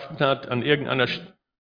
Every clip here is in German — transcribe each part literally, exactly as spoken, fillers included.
erschaffen hat, an irgendeiner St-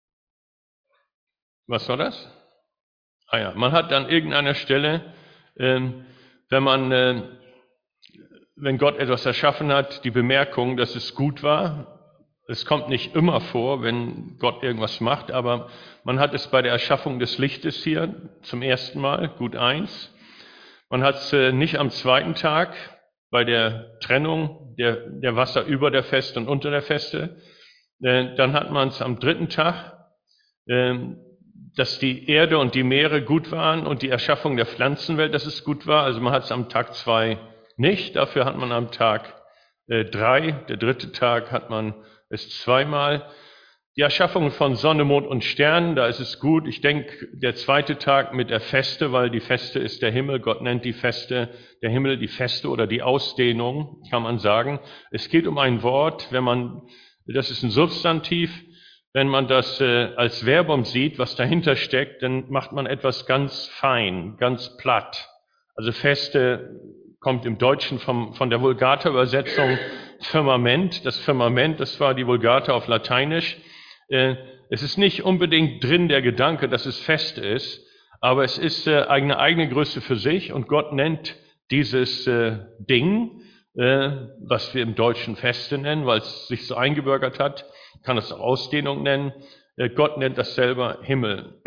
Was war das? Ah ja, man hat an irgendeiner Stelle, ähm, wenn man, äh, wenn Gott etwas erschaffen hat, die Bemerkung, dass es gut war. Es kommt nicht immer vor, wenn Gott irgendwas macht, aber man hat es bei der Erschaffung des Lichtes hier zum ersten Mal, gut eins. Man hat es äh, nicht am zweiten Tag bei der Trennung der, der Wasser über der Feste und unter der Feste. Äh, dann hat man es am dritten Tag, äh, dass die Erde und die Meere gut waren und die Erschaffung der Pflanzenwelt, dass es gut war. Also man hat es am Tag zwei nicht, dafür hat man am Tag äh, drei, der dritte Tag hat man es zweimal. Die Erschaffung von Sonne, Mond und Sternen, da ist es gut. Ich denke, der zweite Tag mit der Feste, weil die Feste ist der Himmel. Gott nennt die Feste, der Himmel die Feste oder die Ausdehnung, kann man sagen. Es geht um ein Wort, wenn man, das ist ein Substantiv, wenn man das äh, als Verbum sieht, was dahinter steckt, dann macht man etwas ganz fein, ganz platt. Also Feste kommt im Deutschen vom, von der Vulgata-Übersetzung Firmament. Das Firmament, das war die Vulgata auf Lateinisch. Es ist nicht unbedingt drin der Gedanke, dass es fest ist, aber es ist eine eigene Größe für sich und Gott nennt dieses Ding, was wir im Deutschen Feste nennen, weil es sich so eingebürgert hat, kann es auch Ausdehnung nennen. Gott nennt das selber Himmel.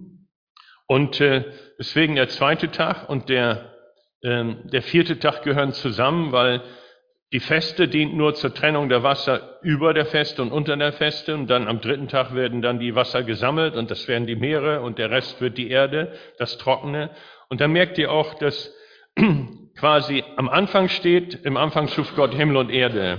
Und deswegen der zweite Tag und der, der vierte Tag gehören zusammen, weil die Feste dient nur zur Trennung der Wasser über der Feste und unter der Feste und dann am dritten Tag werden dann die Wasser gesammelt und das werden die Meere und der Rest wird die Erde, das Trockene. Und dann merkt ihr auch, dass quasi am Anfang steht, im Anfang schuf Gott Himmel und Erde.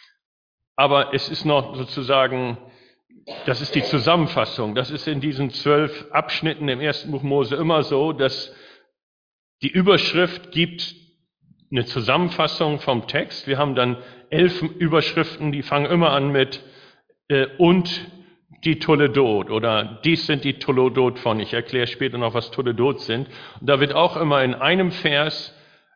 Aber es ist noch sozusagen, das ist die Zusammenfassung, das ist in diesen zwölf Abschnitten im ersten Buch Mose immer so, dass die Überschrift gibt eine Zusammenfassung vom Text. Wir haben dann elf Überschriften, die fangen immer an mit äh, und die Toledot oder dies sind die Toledot von. Ich erkläre später noch, was Toledot sind. Und da wird auch immer in einem Vers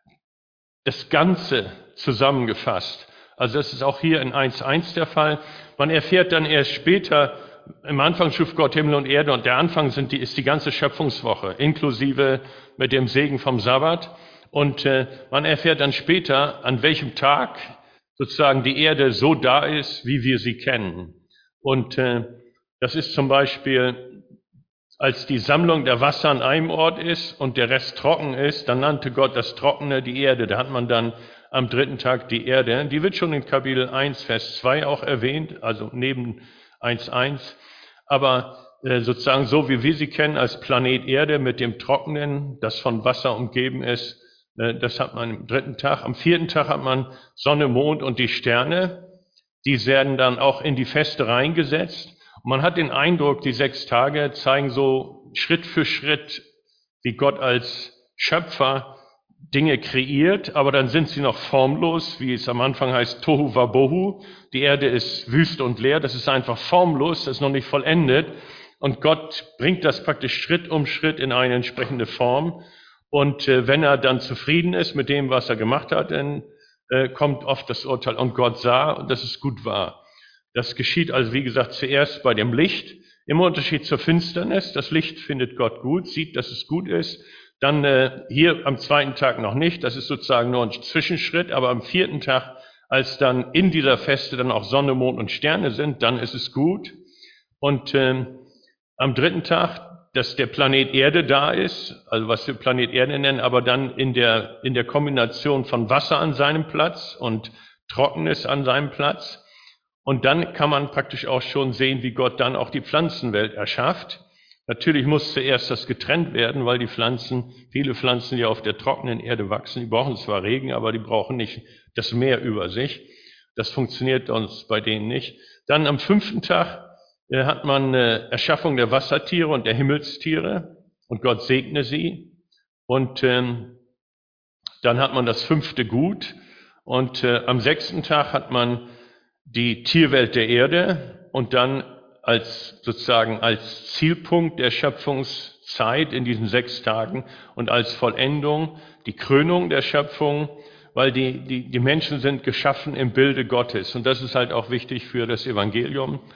das Ganze zusammengefasst. Also das ist auch hier in eins eins der Fall. Man erfährt dann erst später, im Anfang schuf Gott Himmel und Erde und der Anfang sind die, ist die ganze Schöpfungswoche, inklusive mit dem Segen vom Sabbat. Und äh, man erfährt dann später, an welchem Tag sozusagen die Erde so da ist, wie wir sie kennen. Und äh, das ist zum Beispiel, als die Sammlung der Wasser an einem Ort ist und der Rest trocken ist, dann nannte Gott das Trockene die Erde. Da hat man dann am dritten Tag die Erde. Die wird schon in Kapitel eins, Vers zwei auch erwähnt, also neben eins eins. Aber äh, sozusagen so, wie wir sie kennen als Planet Erde mit dem Trockenen, das von Wasser umgeben ist, das hat man am dritten Tag. Am vierten Tag hat man Sonne, Mond und die Sterne. Die werden dann auch in die Feste reingesetzt. Und man hat den Eindruck, die sechs Tage zeigen so Schritt für Schritt, wie Gott als Schöpfer Dinge kreiert, aber dann sind sie noch formlos, wie es am Anfang heißt, Tohu Wabohu. Die Erde ist wüst und leer, das ist einfach formlos, das ist noch nicht vollendet. Und Gott bringt das praktisch Schritt um Schritt in eine entsprechende Form. Und äh, wenn er dann zufrieden ist mit dem, was er gemacht hat, dann äh, kommt oft das Urteil, und Gott sah, dass es gut war. Das geschieht also, wie gesagt, zuerst bei dem Licht, im Unterschied zur Finsternis. Das Licht findet Gott gut, sieht, dass es gut ist. Dann äh, hier am zweiten Tag noch nicht, das ist sozusagen nur ein Zwischenschritt, aber am vierten Tag, als dann in dieser Feste dann auch Sonne, Mond und Sterne sind, dann ist es gut. Und äh, am dritten Tag, dass der Planet Erde da ist, also was wir Planet Erde nennen, aber dann in der, in der Kombination von Wasser an seinem Platz und Trockenes an seinem Platz. Und dann kann man praktisch auch schon sehen, wie Gott dann auch die Pflanzenwelt erschafft. Natürlich muss zuerst das getrennt werden, weil die Pflanzen, viele Pflanzen, die auf der trockenen Erde wachsen, die brauchen zwar Regen, aber die brauchen nicht das Meer über sich. Das funktioniert uns bei denen nicht. Dann am fünften Tag hat man eine Erschaffung der Wassertiere und der Himmelstiere und Gott segne sie. Und ähm, dann hat man das fünfte Gut und äh, am sechsten Tag hat man die Tierwelt der Erde und dann als sozusagen als Zielpunkt der Schöpfungszeit in diesen sechs Tagen und als Vollendung die Krönung der Schöpfung, weil die, die, die Menschen sind geschaffen im Bilde Gottes und das ist halt auch wichtig für das Evangelium.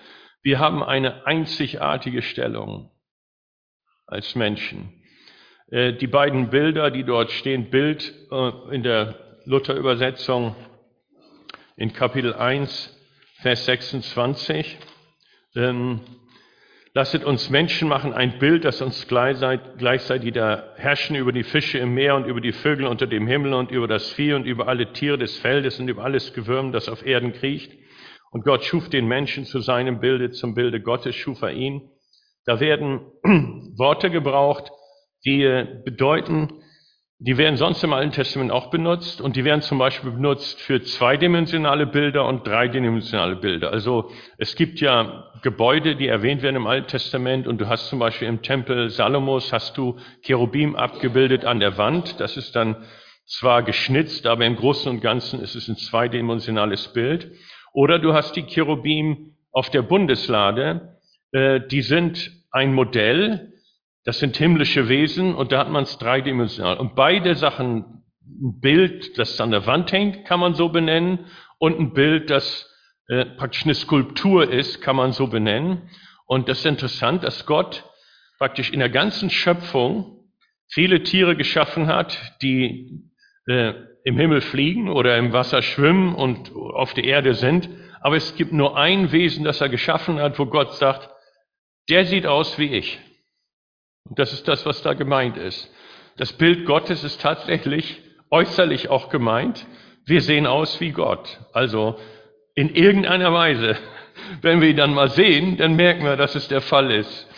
Wir haben eine einzigartige Stellung als Menschen. Äh, die beiden Bilder, die dort stehen, Bild äh, in der Luther-Übersetzung in Kapitel eins, Vers sechsundzwanzig. Ähm, Lasset uns Menschen machen, ein Bild, das uns gleichzeitig wieder herrschen über die Fische im Meer und über die Vögel unter dem Himmel und über das Vieh und über alle Tiere des Feldes und über alles Gewürm, das auf Erden kriecht. Und Gott schuf den Menschen zu seinem Bilde, zum Bilde Gottes schuf er ihn. Da werden Worte gebraucht, die bedeuten, die werden sonst im Alten Testament auch benutzt und die werden zum Beispiel benutzt für zweidimensionale Bilder und dreidimensionale Bilder. Also es gibt ja Gebäude, die erwähnt werden im Alten Testament und du hast zum Beispiel im Tempel Salomos hast du Cherubim abgebildet an der Wand. Das ist dann zwar geschnitzt, aber im Großen und Ganzen ist es ein zweidimensionales Bild. Oder du hast die Cherubim auf der Bundeslade, äh, die sind ein Modell. Das sind himmlische Wesen und da hat man es dreidimensional. Und beide Sachen, ein Bild, das an der Wand hängt, kann man so benennen, und ein Bild, das äh, praktisch eine Skulptur ist, kann man so benennen. Und das ist interessant, dass Gott praktisch in der ganzen Schöpfung viele Tiere geschaffen hat, die äh, im Himmel fliegen oder im Wasser schwimmen und auf der Erde sind. Aber es gibt nur ein Wesen, das er geschaffen hat, wo Gott sagt, der sieht aus wie ich. Und das ist das, was da gemeint ist. Das Bild Gottes ist tatsächlich äußerlich auch gemeint. Wir sehen aus wie Gott. Also in irgendeiner Weise. Wenn wir ihn dann mal sehen, dann merken wir, dass es der Fall ist.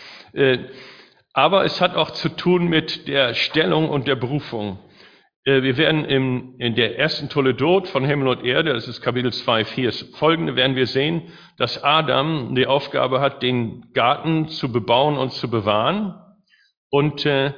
Aber es hat auch zu tun mit der Stellung und der Berufung. Wir werden im, in der ersten Toledot von Himmel und Erde, das ist Kapitel zwei, vier, folgende, werden wir sehen, dass Adam die Aufgabe hat, den Garten zu bebauen und zu bewahren. Und, äh,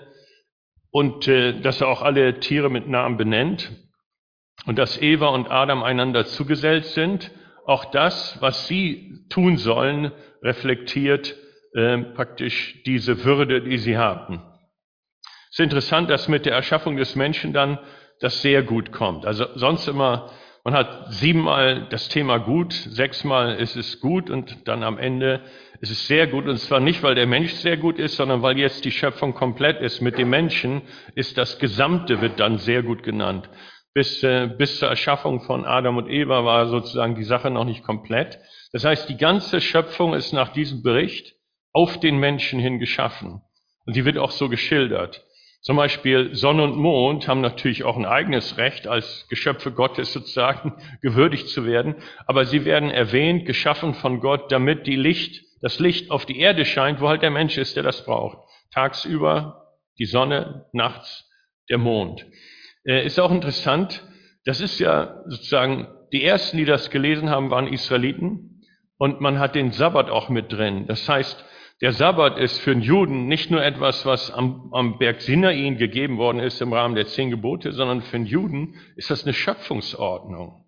und äh, dass er auch alle Tiere mit Namen benennt und dass Eva und Adam einander zugesellt sind. Auch das, was sie tun sollen, reflektiert äh, praktisch diese Würde, die sie haben. Es ist interessant, dass mit der Erschaffung des Menschen dann das sehr gut kommt. Also sonst immer, man hat siebenmal das Thema gut, sechsmal ist es gut und dann am Ende ist es sehr gut. Und zwar nicht, weil der Mensch sehr gut ist, sondern weil jetzt die Schöpfung komplett ist. Mit dem Menschen ist das Gesamte, wird dann sehr gut genannt. Bis, äh, bis zur Erschaffung von Adam und Eva war sozusagen die Sache noch nicht komplett. Das heißt, die ganze Schöpfung ist nach diesem Bericht auf den Menschen hin geschaffen. Und die wird auch so geschildert. Zum Beispiel Sonne und Mond haben natürlich auch ein eigenes Recht, als Geschöpfe Gottes sozusagen gewürdigt zu werden. Aber sie werden erwähnt, geschaffen von Gott, damit die Licht, das Licht auf die Erde scheint, wo halt der Mensch ist, der das braucht. Tagsüber die Sonne, nachts der Mond. Äh, ist auch interessant, das ist ja sozusagen, die ersten, die das gelesen haben, waren Israeliten. Und man hat den Sabbat auch mit drin. Das heißt, der Sabbat ist für einen Juden nicht nur etwas, was am, am Berg Sinai ihnen gegeben worden ist im Rahmen der zehn Gebote, sondern für einen Juden ist das eine Schöpfungsordnung.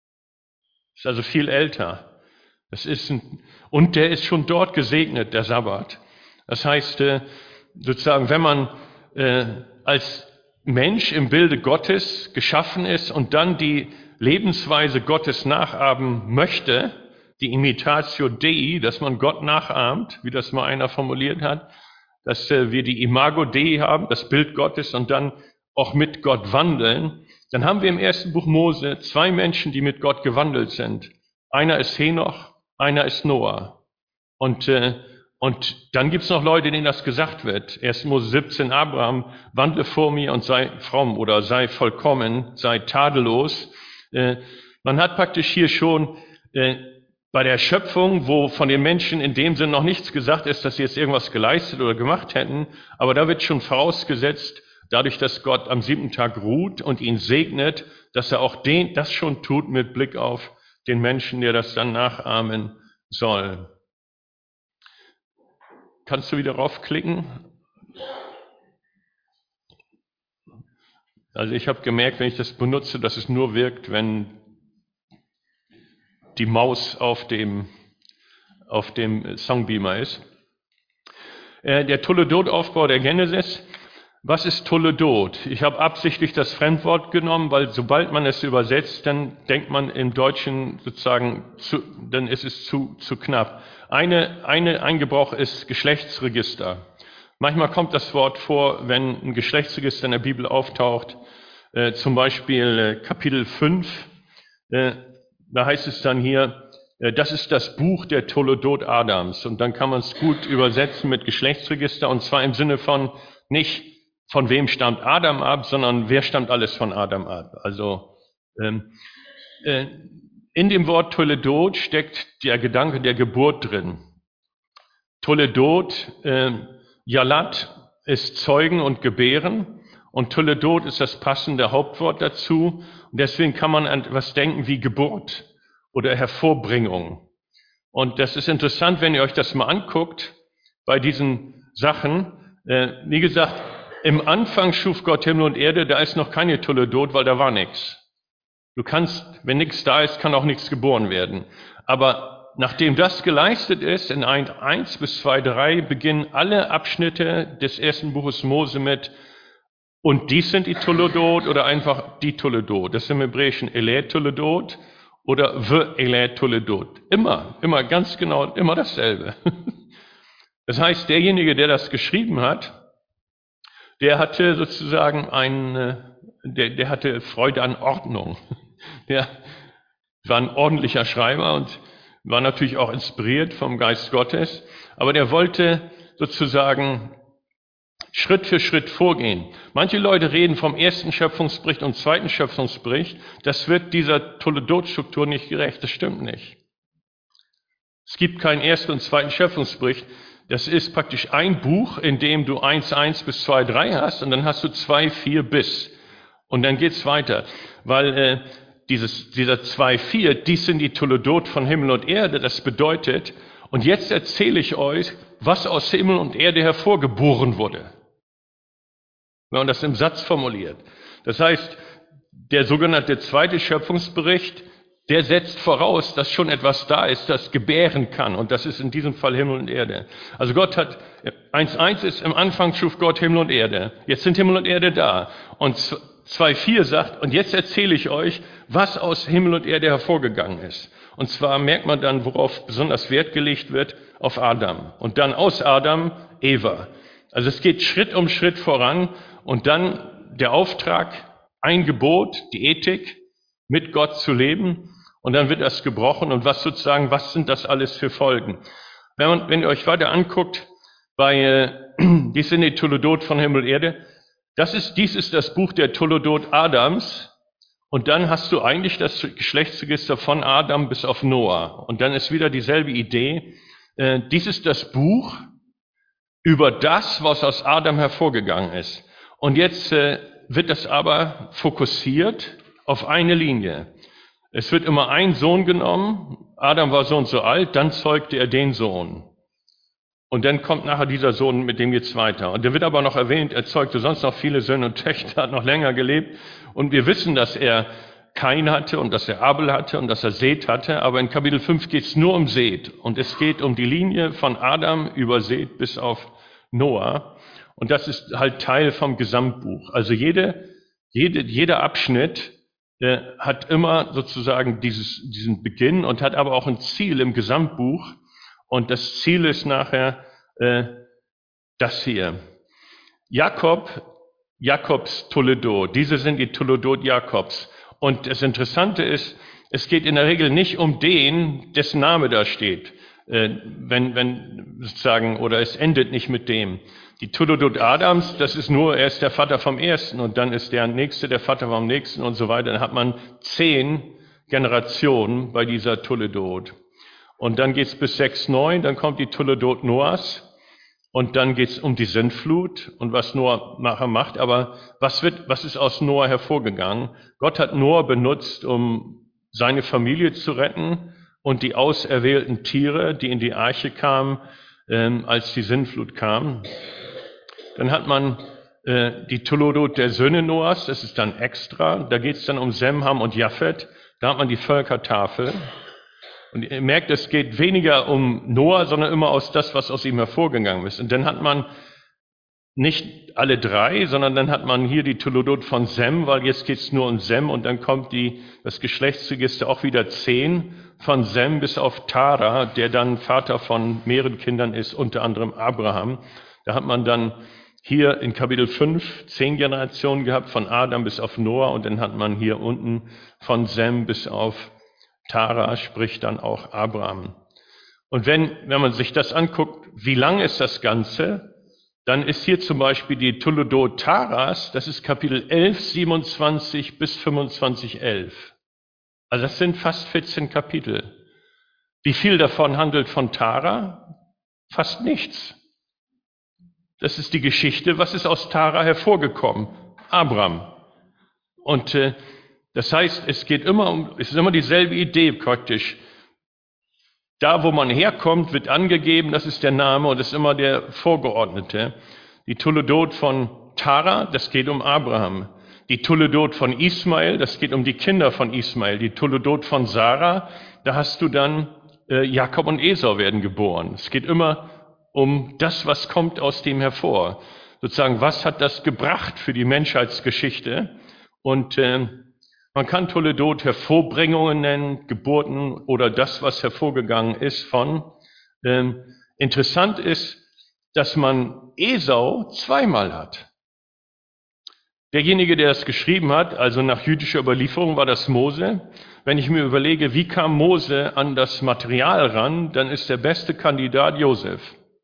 Das ist also viel älter. Das ist ein, und der ist schon dort gesegnet, der Sabbat. Das heißt, äh, sozusagen, wenn man äh, als Mensch im Bilde Gottes geschaffen ist und dann die Lebensweise Gottes nachahmen möchte, die Imitatio Dei, dass man Gott nachahmt, wie das mal einer formuliert hat, dass äh, wir die Imago Dei haben, das Bild Gottes, und dann auch mit Gott wandeln, dann haben wir im ersten Buch Mose zwei Menschen, die mit Gott gewandelt sind. Einer ist Henoch, einer ist Noah. Und, äh, und dann gibt's noch Leute, denen das gesagt wird. ersten Mose siebzehn, Abraham, wandle vor mir und sei fromm oder sei vollkommen, sei tadellos. Äh, man hat praktisch hier schon äh, bei der Schöpfung, wo von den Menschen in dem Sinn noch nichts gesagt ist, dass sie jetzt irgendwas geleistet oder gemacht hätten, aber da wird schon vorausgesetzt, dadurch, dass Gott am siebten Tag ruht und ihn segnet, dass er auch den, das schon tut mit Blick auf den Menschen, der das dann nachahmen soll. Kannst du wieder raufklicken? Also ich habe gemerkt, wenn ich das benutze, dass es nur wirkt, wenn die Maus auf dem, auf dem Songbeamer ist. Äh, der Toledot-Aufbau der Genesis Was ist Toledot? Ich habe absichtlich das Fremdwort genommen, weil sobald man es übersetzt, dann denkt man im Deutschen sozusagen, zu, dann ist es zu, zu knapp. Eine, eine, ein Gebrauch ist Geschlechtsregister. Manchmal kommt das Wort vor, wenn ein Geschlechtsregister in der Bibel auftaucht, äh, zum Beispiel äh, Kapitel fünf, äh, da heißt es dann hier, äh, das ist das Buch der Toledot Adams. Und dann kann man es gut übersetzen mit Geschlechtsregister, und zwar im Sinne von nicht, von wem stammt Adam ab, sondern wer stammt alles von Adam ab. Also ähm, äh, in dem Wort Toledot steckt der Gedanke der Geburt drin. Toledot, äh, Yalat ist Zeugen und Gebären, und Toledot ist das passende Hauptwort dazu. Und deswegen kann man an etwas denken wie Geburt oder Hervorbringung. Und das ist interessant, wenn ihr euch das mal anguckt bei diesen Sachen. Äh, wie gesagt, im Anfang schuf Gott Himmel und Erde, da ist noch keine Toledot, weil da war nichts. Du kannst, wenn nichts da ist, kann auch nichts geboren werden. Aber nachdem das geleistet ist, in eins bis zwei, drei beginnen alle Abschnitte des ersten Buches Mose mit, und dies sind die Toledot oder einfach die Toledot. Das ist im Hebräischen Eleh Toledot oder V Eleh Toledot. Immer, immer ganz genau, immer dasselbe. Das heißt, derjenige, der das geschrieben hat, der hatte sozusagen ein, der, der hatte Freude an Ordnung. Der war ein ordentlicher Schreiber und war natürlich auch inspiriert vom Geist Gottes, aber der wollte sozusagen Schritt für Schritt vorgehen. Manche Leute reden vom ersten Schöpfungsbericht und zweiten Schöpfungsbericht. Das wird dieser Toledot-Struktur nicht gerecht. Das stimmt nicht. Es gibt keinen ersten und zweiten Schöpfungsbericht. Das ist praktisch ein Buch, in dem du eins, eins bis zwei, drei hast, und dann hast du zwei, vier bis. Und dann geht's weiter. Weil äh, dieses, dieser zwei, vier, dies sind die Toledot von Himmel und Erde. Das bedeutet, und jetzt erzähle ich euch, was aus Himmel und Erde hervorgeboren wurde. Wenn man das im Satz formuliert. Das heißt, der sogenannte zweite Schöpfungsbericht, der setzt voraus, dass schon etwas da ist, das gebären kann. Und das ist in diesem Fall Himmel und Erde. Also Gott hat, eins eins ist, im Anfang schuf Gott Himmel und Erde. Jetzt sind Himmel und Erde da. Und zwei vier sagt, und jetzt erzähle ich euch, was aus Himmel und Erde hervorgegangen ist. Und zwar merkt man dann, worauf besonders Wert gelegt wird, auf Adam. Und dann aus Adam Eva. Also es geht Schritt um Schritt voran. Und dann der Auftrag, ein Gebot, die Ethik, mit Gott zu leben. Und dann wird das gebrochen. Und was sozusagen, was sind das alles für Folgen? Wenn, man, wenn ihr euch weiter anguckt, bei, äh, dies sind die Toledot von Himmel und Erde, das ist, dies ist das Buch der Toledot Adams. Und dann hast du eigentlich das Geschlechtsregister von Adam bis auf Noah. Und dann ist wieder dieselbe Idee. Äh, dies ist das Buch über das, was aus Adam hervorgegangen ist. Und jetzt äh, wird das aber fokussiert auf eine Linie. Es wird immer ein Sohn genommen, Adam war so und so alt, dann zeugte er den Sohn. Und dann kommt nachher dieser Sohn, mit dem geht's weiter. Und der wird aber noch erwähnt, er zeugte sonst noch viele Söhne und Töchter, hat noch länger gelebt. Und wir wissen, dass er Kain hatte und dass er Abel hatte und dass er Seth hatte. Aber in Kapitel fünf geht's nur um Seth. Und es geht um die Linie von Adam über Seth bis auf Noah. Und das ist halt Teil vom Gesamtbuch. Also jede, jede, jeder Abschnitt äh, hat immer sozusagen dieses, diesen Beginn und hat aber auch ein Ziel im Gesamtbuch. Und das Ziel ist nachher äh, das hier. Jakob, Jakobs Toledot. Diese sind die Toledot Jakobs. Und das Interessante ist, es geht in der Regel nicht um den, dessen Name da steht. Äh, wenn, wenn sozusagen, oder es endet nicht mit dem. Die Toledot Adams, das ist nur, er ist der Vater vom Ersten und dann ist der Nächste der Vater vom Nächsten und so weiter. Dann hat man zehn Generationen bei dieser Toledot. Und dann geht's bis sechs neun, dann kommt die Toledot Noahs und dann geht's um die Sintflut und was Noah nachher macht. Aber was wird, was ist aus Noah hervorgegangen? Gott hat Noah benutzt, um seine Familie zu retten und die auserwählten Tiere, die in die Arche kamen, ähm, als die Sintflut kam. Dann hat man äh, die Toledot der Söhne Noahs, das ist dann extra. Da geht's dann um Sem, Ham und Japhet. Da hat man die Völkertafel. Und ihr merkt, es geht weniger um Noah, sondern immer aus das, was aus ihm hervorgegangen ist. Und dann hat man nicht alle drei, sondern dann hat man hier die Toledot von Sem, weil jetzt geht es nur um Sem und dann kommt die, das Geschlechtsregister auch wieder zehn von Sem bis auf Tara, der dann Vater von mehreren Kindern ist, unter anderem Abraham. Da hat man dann hier in Kapitel fünf zehn Generationen gehabt, von Adam bis auf Noah, und dann hat man hier unten von Sem bis auf Tara, sprich dann auch Abraham. Und wenn, wenn man sich das anguckt, wie lang ist das Ganze, dann ist hier zum Beispiel die Toledot Taras, das ist Kapitel elf, siebenundzwanzig bis fünfundzwanzig, elf. Also das sind fast vierzehn Kapitel. Wie viel davon handelt von Tara? Fast nichts. Das ist die Geschichte, was ist aus Tara hervorgekommen? Abraham. Und äh, das heißt, es geht immer um, es ist immer dieselbe Idee praktisch. Da, wo man herkommt, wird angegeben, das ist der Name und das ist immer der Vorgeordnete. Die Toledot von Tara, das geht um Abraham. Die Toledot von Ismael, das geht um die Kinder von Ismael. Die Toledot von Sarah, da hast du dann äh, Jakob und Esau werden geboren. Es geht immer um das, was kommt aus dem hervor. Sozusagen, was hat das gebracht für die Menschheitsgeschichte? Und äh, man kann Toledot Hervorbringungen nennen, Geburten oder das, was hervorgegangen ist von. Ähm, interessant ist, dass man Esau zweimal hat. Derjenige, der das geschrieben hat, also nach jüdischer Überlieferung, war das Mose. Wenn ich mir überlege, wie kam Mose an das Material ran, dann ist der beste Kandidat Josef.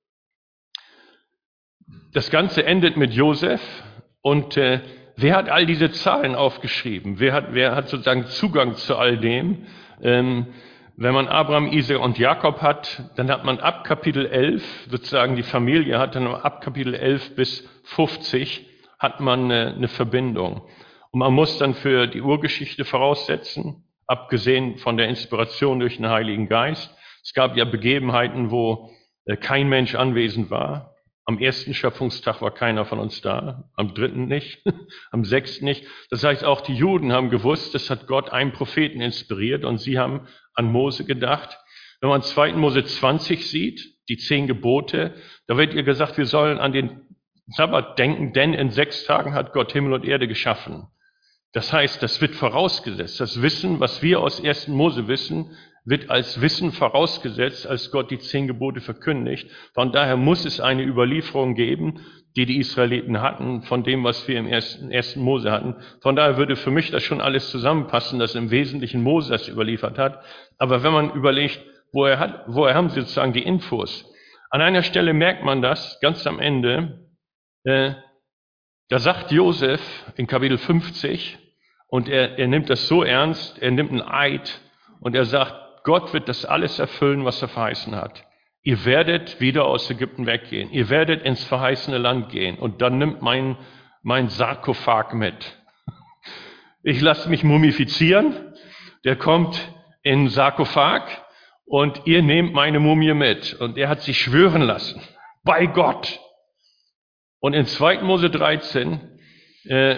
Das Ganze endet mit Josef und äh, wer hat all diese Zahlen aufgeschrieben? Wer hat, wer hat sozusagen Zugang zu all dem? Ähm, wenn man Abraham, Isaak und Jakob hat, dann hat man ab Kapitel elf, sozusagen die Familie hat dann ab Kapitel elf bis fünfzig, hat man eine, eine Verbindung. Und man muss dann für die Urgeschichte voraussetzen, abgesehen von der Inspiration durch den Heiligen Geist. Es gab ja Begebenheiten, wo äh, kein Mensch anwesend war. Am ersten Schöpfungstag war keiner von uns da, am dritten nicht, am sechsten nicht. Das heißt, auch die Juden haben gewusst, das hat Gott einen Propheten inspiriert und sie haben an Mose gedacht. Wenn man zweiten Mose zwanzig sieht, die zehn Gebote, da wird ihr gesagt, wir sollen an den Sabbat denken, denn in sechs Tagen hat Gott Himmel und Erde geschaffen. Das heißt, das wird vorausgesetzt. Das Wissen, was wir aus ersten Mose wissen, wird als Wissen vorausgesetzt, als Gott die zehn Gebote verkündigt. Von daher muss es eine Überlieferung geben, die die Israeliten hatten, von dem, was wir im ersten, ersten Mose hatten. Von daher würde für mich das schon alles zusammenpassen, dass im Wesentlichen Mose das überliefert hat. Aber wenn man überlegt, woher, hat, woher haben sie sozusagen die Infos? An einer Stelle merkt man das, ganz am Ende, äh, da sagt Josef in Kapitel fünfzig, und er, er nimmt das so ernst, er nimmt einen Eid und er sagt, Gott wird das alles erfüllen, was er verheißen hat. Ihr werdet wieder aus Ägypten weggehen. Ihr werdet ins verheißene Land gehen. Und dann nimmt mein, mein Sarkophag mit. Ich lasse mich mumifizieren. Der kommt in Sarkophag und ihr nehmt meine Mumie mit. Und er hat sich schwören lassen. Bei Gott. Und in zweiten Mose dreizehn äh,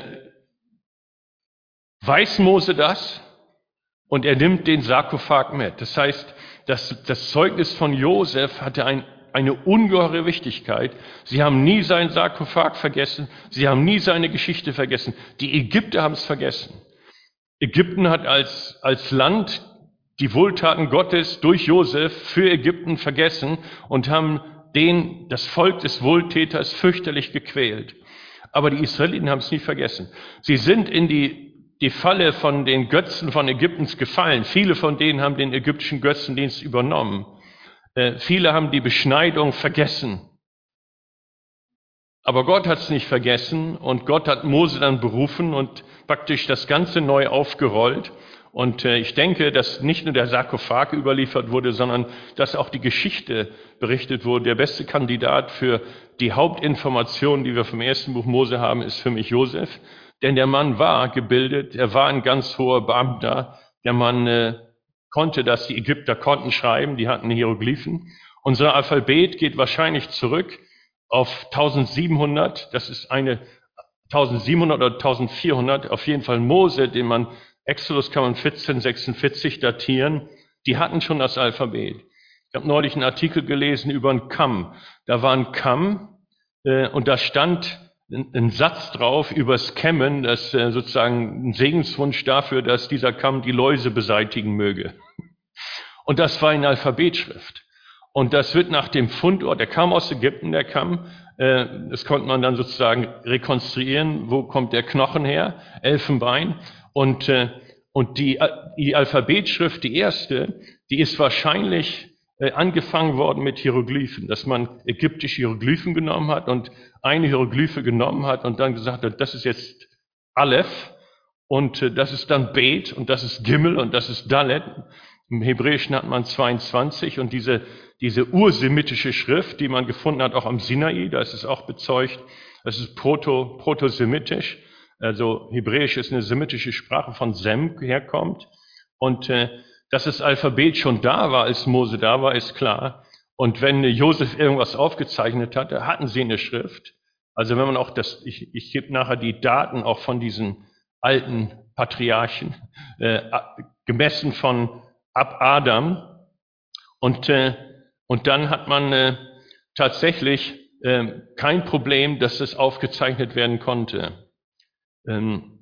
weiß Mose das. Und er nimmt den Sarkophag mit. Das heißt, das, das Zeugnis von Josef hatte ein, eine ungeheure Wichtigkeit. Sie haben nie seinen Sarkophag vergessen. Sie haben nie seine Geschichte vergessen. Die Ägypter haben es vergessen. Ägypten hat als, als Land die Wohltaten Gottes durch Josef für Ägypten vergessen und haben den, das Volk des Wohltäters fürchterlich gequält. Aber die Israeliten haben es nie vergessen. Sie sind in die die Falle von den Götzen von Ägyptens gefallen. Viele von denen haben den ägyptischen Götzendienst übernommen. Äh, viele haben die Beschneidung vergessen. Aber Gott hat es nicht vergessen und Gott hat Mose dann berufen und praktisch das Ganze neu aufgerollt. Und äh, ich denke, dass nicht nur der Sarkophag überliefert wurde, sondern dass auch die Geschichte berichtet wurde. Der beste Kandidat für die Hauptinformation, die wir vom ersten Buch Mose haben, ist für mich Josef. Denn der Mann war gebildet, er war ein ganz hoher Beamter. Der Mann äh, konnte das, die Ägypter konnten schreiben, die hatten Hieroglyphen. Unser Alphabet geht wahrscheinlich zurück auf tausendsiebenhundert, das ist eine tausendsiebenhundert oder eintausendvierhundert, auf jeden Fall Mose, den man, Exodus kann man vierzehnhundertsechsundvierzig datieren, die hatten schon das Alphabet. Ich habe neulich einen Artikel gelesen über einen Kamm. Da war ein Kamm, äh, und da stand ein, ein Satz drauf übers Kämmen, das äh, sozusagen ein Segenswunsch dafür, dass dieser Kamm die Läuse beseitigen möge. Und das war in Alphabetschrift. Und das wird nach dem Fundort, der kam aus Ägypten, der Kamm, äh, das konnte man dann sozusagen rekonstruieren, wo kommt der Knochen her, Elfenbein. Und, äh, und die, die Alphabetschrift, die erste, die ist wahrscheinlich äh, angefangen worden mit Hieroglyphen, dass man ägyptische Hieroglyphen genommen hat und eine Hieroglyphe genommen hat und dann gesagt hat, das ist jetzt Aleph und äh, das ist dann Bet und das ist Gimel und das ist Dalet. Im Hebräischen hat man zweiundzwanzig und diese, diese ursemitische Schrift, die man gefunden hat, auch am Sinai, da ist es auch bezeugt, das ist proto, protosemitisch, also Hebräisch ist eine semitische Sprache von Sem herkommt und äh, dass das Alphabet schon da war, als Mose da war, ist klar. Und wenn Josef irgendwas aufgezeichnet hatte, hatten sie eine Schrift. Also wenn man auch das, ich, ich gebe nachher die Daten auch von diesen alten Patriarchen, äh, gemessen von ab Adam. Und, äh, und dann hat man äh, tatsächlich äh, kein Problem, dass das aufgezeichnet werden konnte. Ähm,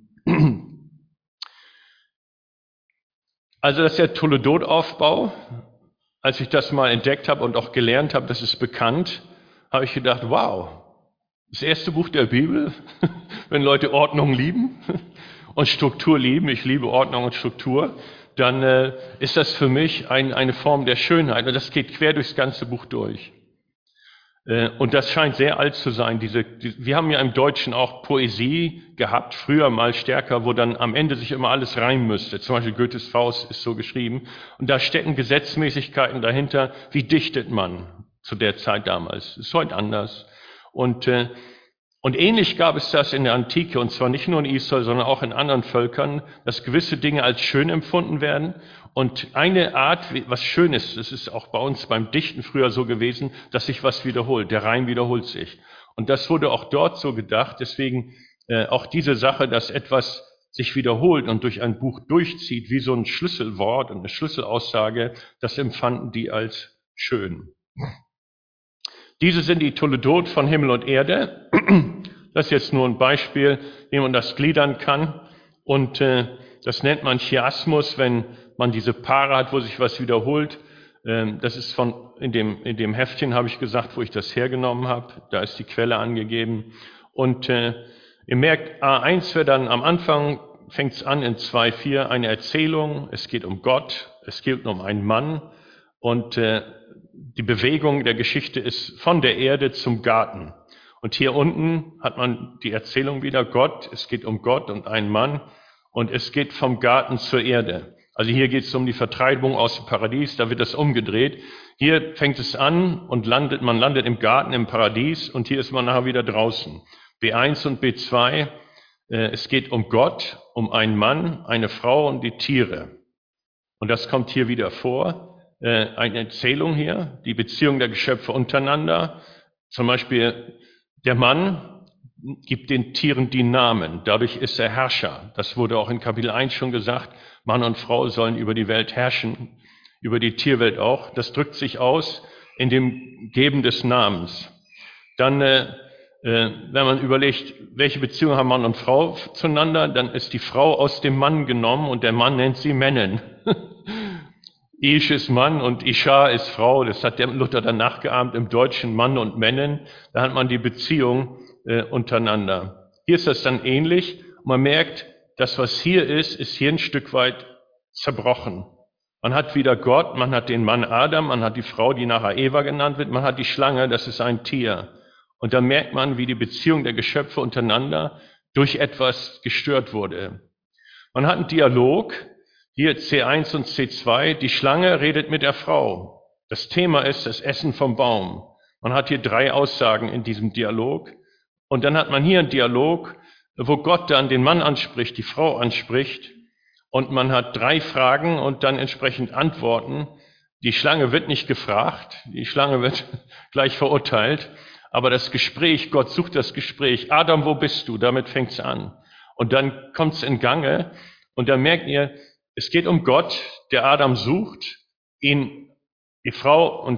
also das ist der Toledot-Aufbau. Als ich das mal entdeckt habe und auch gelernt habe, das ist bekannt, habe ich gedacht, wow, das erste Buch der Bibel, wenn Leute Ordnung lieben und Struktur lieben, ich liebe Ordnung und Struktur, dann äh, ist das für mich ein, eine Form der Schönheit. Und das geht quer durchs ganze Buch durch. Äh, und das scheint sehr alt zu sein. Diese, die, wir haben ja im Deutschen auch Poesie gehabt, früher mal stärker, wo dann am Ende sich immer alles reimen müsste. Zum Beispiel Goethes Faust ist so geschrieben. Und da stecken Gesetzmäßigkeiten dahinter. Wie dichtet man zu der Zeit damals? Ist heute anders. Und äh, Und ähnlich gab es das in der Antike, und zwar nicht nur in Israel, sondern auch in anderen Völkern, dass gewisse Dinge als schön empfunden werden. Und eine Art, was schön ist, das ist auch bei uns beim Dichten früher so gewesen, dass sich was wiederholt. Der Reim wiederholt sich. Und das wurde auch dort so gedacht. Deswegen äh, auch diese Sache, dass etwas sich wiederholt und durch ein Buch durchzieht, wie so ein Schlüsselwort und eine Schlüsselaussage, das empfanden die als schön. Diese sind die Toledot von Himmel und Erde. Das ist jetzt nur ein Beispiel, wie man das gliedern kann. Und äh, das nennt man Chiasmus, wenn man diese Paare hat, wo sich was wiederholt. Ähm, das ist von in dem in dem Heftchen, habe ich gesagt, wo ich das hergenommen habe. Da ist die Quelle angegeben. Und äh, ihr merkt, A eins wird dann am Anfang, fängt es an in zwei Komma vier, eine Erzählung. Es geht um Gott, es geht um einen Mann. Und äh, die Bewegung der Geschichte ist von der Erde zum Garten. Und hier unten hat man die Erzählung wieder, Gott, es geht um Gott und einen Mann und es geht vom Garten zur Erde. Also hier geht es um die Vertreibung aus dem Paradies, da wird das umgedreht. Hier fängt es an und landet, man landet im Garten, im Paradies und hier ist man nachher wieder draußen. B eins und B zwei, äh, es geht um Gott, um einen Mann, eine Frau und die Tiere. Und das kommt hier wieder vor. Eine Erzählung hier, die Beziehung der Geschöpfe untereinander. Zum Beispiel der Mann gibt den Tieren die Namen, dadurch ist er Herrscher. Das wurde auch in Kapitel eins schon gesagt, Mann und Frau sollen über die Welt herrschen, über die Tierwelt auch. Das drückt sich aus in dem Geben des Namens. Dann, äh, wenn man überlegt, welche Beziehung haben Mann und Frau zueinander, dann ist die Frau aus dem Mann genommen und der Mann nennt sie Männen. Ish ist Mann und Isha ist Frau. Das hat der Luther dann nachgeahmt im Deutschen Mann und Männen. Da hat man die Beziehung äh, untereinander. Hier ist das dann ähnlich. Man merkt, das, was hier ist, ist hier ein Stück weit zerbrochen. Man hat wieder Gott, man hat den Mann Adam, man hat die Frau, die nachher Eva genannt wird, man hat die Schlange, das ist ein Tier. Und da merkt man, wie die Beziehung der Geschöpfe untereinander durch etwas gestört wurde. Man hat einen Dialog. Hier C eins und C zwei, die Schlange redet mit der Frau. Das Thema ist das Essen vom Baum. Man hat hier drei Aussagen in diesem Dialog. Und dann hat man hier einen Dialog, wo Gott dann den Mann anspricht, die Frau anspricht. Und man hat drei Fragen und dann entsprechend Antworten. Die Schlange wird nicht gefragt, die Schlange wird gleich verurteilt. Aber das Gespräch, Gott sucht das Gespräch. Adam, wo bist du? Damit fängt es an. Und dann kommt es in Gange. Und dann merkt ihr, es geht um Gott, der Adam sucht, ihn, die Frau und,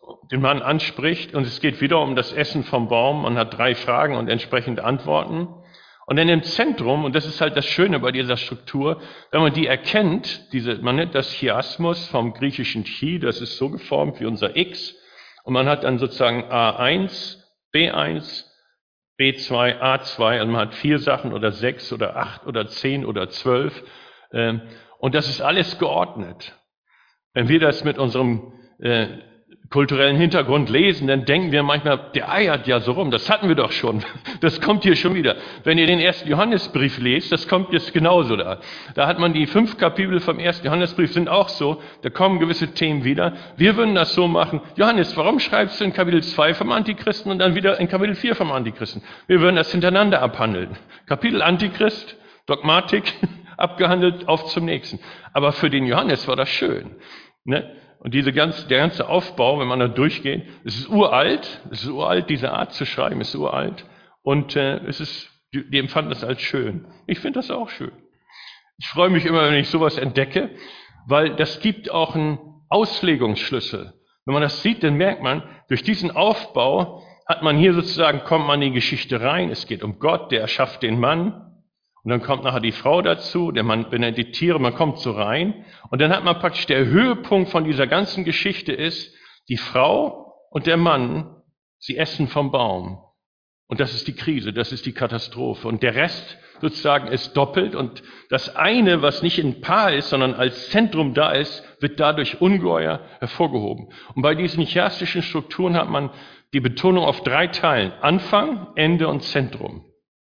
den Mann anspricht und es geht wieder um das Essen vom Baum. Man hat drei Fragen und entsprechende Antworten. Und dann im Zentrum, und das ist halt das Schöne bei dieser Struktur, wenn man die erkennt, diese, man nennt das Chiasmus vom griechischen Chi, das ist so geformt wie unser X, und man hat dann sozusagen A eins, B eins, B zwei, A zwei, also man hat vier Sachen oder sechs oder acht oder zehn oder zwölf, ähm, und das ist alles geordnet. Wenn wir das mit unserem äh, kulturellen Hintergrund lesen, dann denken wir manchmal, der eiert ja so rum, das hatten wir doch schon, das kommt hier schon wieder. Wenn ihr den ersten Johannesbrief lest, das kommt jetzt genauso da. Da hat man die fünf Kapitel vom ersten Johannesbrief, sind auch so, da kommen gewisse Themen wieder. Wir würden das so machen, Johannes, warum schreibst du in Kapitel zwei vom Antichristen und dann wieder in Kapitel vier vom Antichristen? Wir würden das hintereinander abhandeln. Kapitel Antichrist, Dogmatik, abgehandelt, auf zum nächsten. Aber für den Johannes war das schön, ne? Und diese ganze, der ganze Aufbau, wenn man da durchgeht, es ist uralt, es ist uralt, diese Art zu schreiben, ist uralt. Und äh, es ist, die, die empfanden das als schön. Ich finde das auch schön. Ich freue mich immer, wenn ich sowas entdecke, weil das gibt auch einen Auslegungsschlüssel. Wenn man das sieht, dann merkt man, durch diesen Aufbau hat man hier sozusagen, kommt man in die Geschichte rein. Es geht um Gott, der erschafft den Mann. Und dann kommt nachher die Frau dazu, der Mann benennt die Tiere, man kommt so rein. Und dann hat man praktisch, der Höhepunkt von dieser ganzen Geschichte ist, die Frau und der Mann, sie essen vom Baum. Und das ist die Krise, das ist die Katastrophe. Und der Rest sozusagen ist doppelt. Und das eine, was nicht in Paar ist, sondern als Zentrum da ist, wird dadurch ungeheuer hervorgehoben. Und bei diesen chiastischen Strukturen hat man die Betonung auf drei Teilen. Anfang, Ende und Zentrum.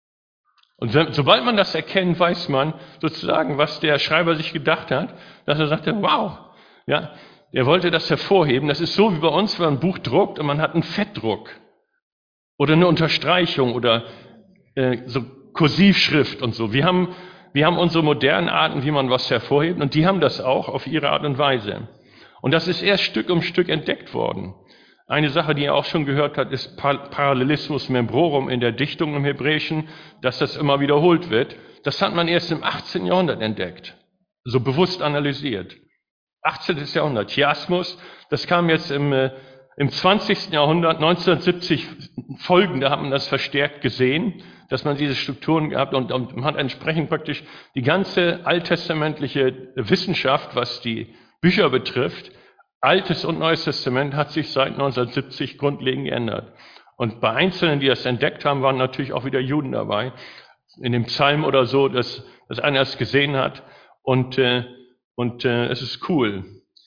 Und sobald man das erkennt, weiß man sozusagen, was der Schreiber sich gedacht hat, dass er sagte, wow, ja, er wollte das hervorheben. Das ist so wie bei uns, wenn man ein Buch druckt und man hat einen Fettdruck oder eine Unterstreichung oder äh, so Kursivschrift und so. Wir haben, wir haben unsere modernen Arten, wie man was hervorhebt, und die haben das auch auf ihre Art und Weise. Und das ist erst Stück um Stück entdeckt worden. Eine Sache, die ihr auch schon gehört habt, ist Parallelismus membrorum in der Dichtung im Hebräischen, dass das immer wiederholt wird. Das hat man erst im achtzehnten Jahrhundert entdeckt, so bewusst analysiert. achtzehnten Jahrhundert, Chiasmus, das kam jetzt im, äh, im zwanzigsten Jahrhundert, neunzehnhundertsiebzig folgende, hat man das verstärkt gesehen, dass man diese Strukturen gehabt und, und man hat entsprechend praktisch die ganze alttestamentliche Wissenschaft, was die Bücher betrifft, Altes und Neues Testament hat sich seit neunzehnhundertsiebzig grundlegend geändert. Und bei Einzelnen, die das entdeckt haben, waren natürlich auch wieder Juden dabei. In dem Psalm oder so, dass, dass einer es gesehen hat. Und, äh, und äh, es ist cool.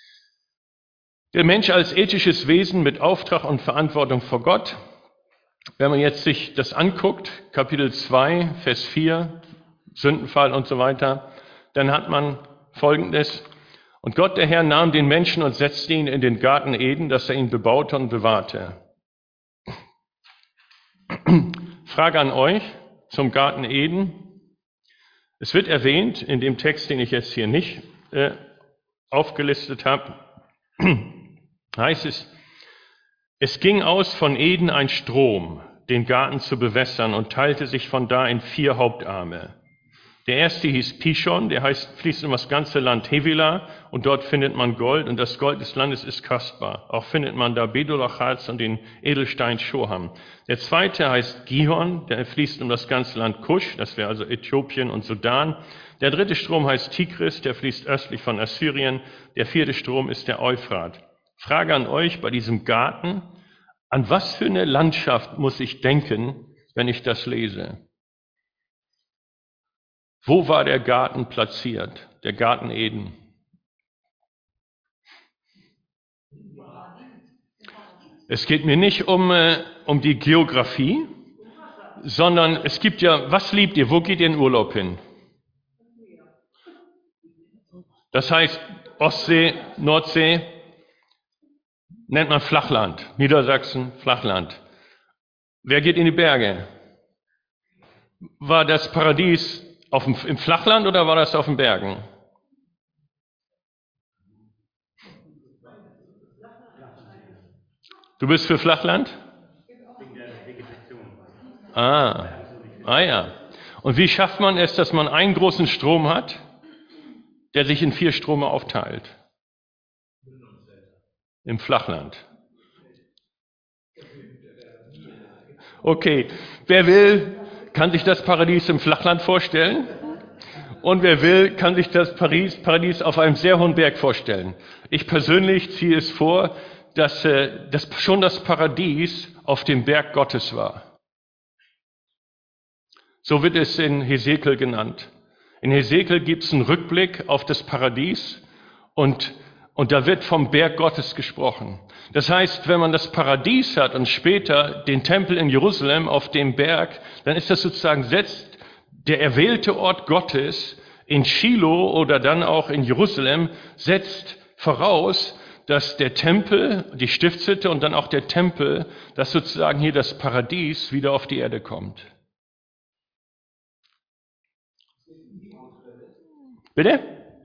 Der Mensch als ethisches Wesen mit Auftrag und Verantwortung vor Gott. Wenn man jetzt sich das anguckt, Kapitel zwei, Vers vier, Sündenfall und so weiter, dann hat man Folgendes. Und Gott, der Herr, nahm den Menschen und setzte ihn in den Garten Eden, dass er ihn bebaute und bewahrte. Frage an euch zum Garten Eden. Es wird erwähnt, in dem Text, den ich jetzt hier nicht äh, aufgelistet habe, heißt es, es ging aus von Eden ein Strom, den Garten zu bewässern, und teilte sich von da in vier Hauptarme. Der erste hieß Pishon, der heißt, fließt in das ganze Land Hevila, und dort findet man Gold, und das Gold des Landes ist kostbar. Auch findet man da Bedolacharz und den Edelstein Shoham. Der zweite heißt Gihon, der fließt um das ganze Land Kusch, das wäre also Äthiopien und Sudan. Der dritte Strom heißt Tigris, der fließt östlich von Assyrien. Der vierte Strom ist der Euphrat. Frage an euch bei diesem Garten, an was für eine Landschaft muss ich denken, wenn ich das lese? Wo war der Garten platziert, der Garten Eden? Es geht mir nicht um, äh, um die Geografie, sondern es gibt ja, was liebt ihr, wo geht ihr in Urlaub hin? Das heißt, Ostsee, Nordsee, nennt man Flachland, Niedersachsen, Flachland. Wer geht in die Berge? War das Paradies auf dem, im Flachland oder war das auf den Bergen? Du bist für Flachland? Ah, ah ja. Und wie schafft man es, dass man einen großen Strom hat, der sich in vier Strome aufteilt? Im Flachland. Okay, wer will, kann sich das Paradies im Flachland vorstellen. Und wer will, kann sich das Paris, Paradies auf einem sehr hohen Berg vorstellen. Ich persönlich ziehe es vor, dass, äh, dass schon das Paradies auf dem Berg Gottes war. So wird es in Hesekiel genannt. In Hesekiel gibt es einen Rückblick auf das Paradies und, und da wird vom Berg Gottes gesprochen. Das heißt, wenn man das Paradies hat und später den Tempel in Jerusalem auf dem Berg, dann ist das sozusagen setzt der erwählte Ort Gottes in Shiloh oder dann auch in Jerusalem, setzt voraus, dass der Tempel, die Stiftshütte und dann auch der Tempel, dass sozusagen hier das Paradies wieder auf die Erde kommt. Bitte?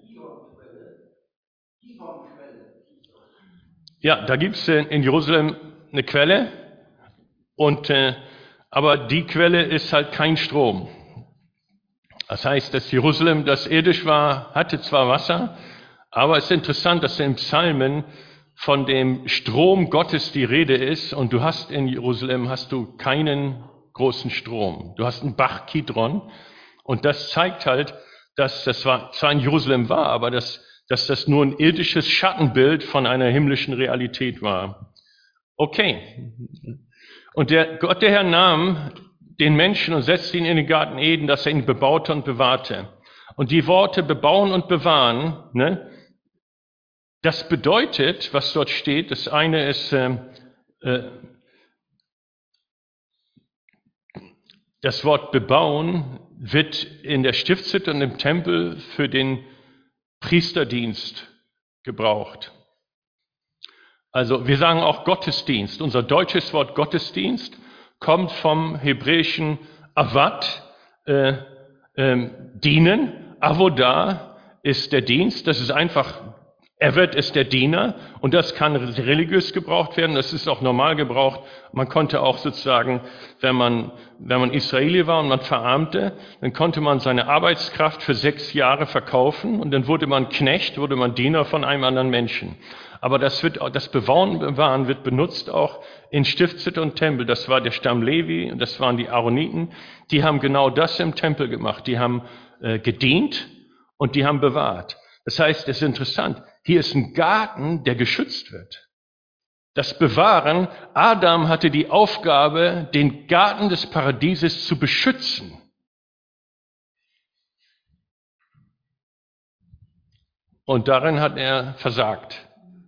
Ja, da gibt es in Jerusalem eine Quelle, und, äh, aber die Quelle ist halt kein Strom. Das heißt, dass Jerusalem, das irdisch war, hatte zwar Wasser, aber es ist interessant, dass in Psalmen von dem Strom Gottes die Rede ist, und du hast in Jerusalem hast du keinen großen Strom. Du hast einen Bach Kidron, und das zeigt halt, dass das zwar in Jerusalem war, aber dass, dass das nur ein irdisches Schattenbild von einer himmlischen Realität war. Okay. Und der Gott, der Herr, nahm den Menschen und setzte ihn in den Garten Eden, dass er ihn bebaute und bewahrte. Und die Worte bebauen und bewahren, ne, das bedeutet, was dort steht, das eine ist, äh, äh, das Wort bebauen wird in der Stiftshütte und im Tempel für den Priesterdienst gebraucht. Also wir sagen auch Gottesdienst. Unser deutsches Wort Gottesdienst kommt vom hebräischen Avad, äh, äh, dienen. Avodah ist der Dienst, das ist einfach, Avad ist der Diener, und das kann religiös gebraucht werden, das ist auch normal gebraucht. Man konnte auch sozusagen, wenn man, wenn man Israeli war und man verarmte, dann konnte man seine Arbeitskraft für sechs Jahre verkaufen und dann wurde man Knecht, wurde man Diener von einem anderen Menschen. Aber das wird, das Bewahren, Bewahren wird benutzt auch in Stiftshütte und Tempel. Das war der Stamm Levi und das waren die Aaroniten. Die haben genau das im Tempel gemacht. Die haben äh, gedient und die haben bewahrt. Das heißt, es ist interessant. Hier ist ein Garten, der geschützt wird. Das Bewahren, Adam hatte die Aufgabe, den Garten des Paradieses zu beschützen. Und darin hat er versagt.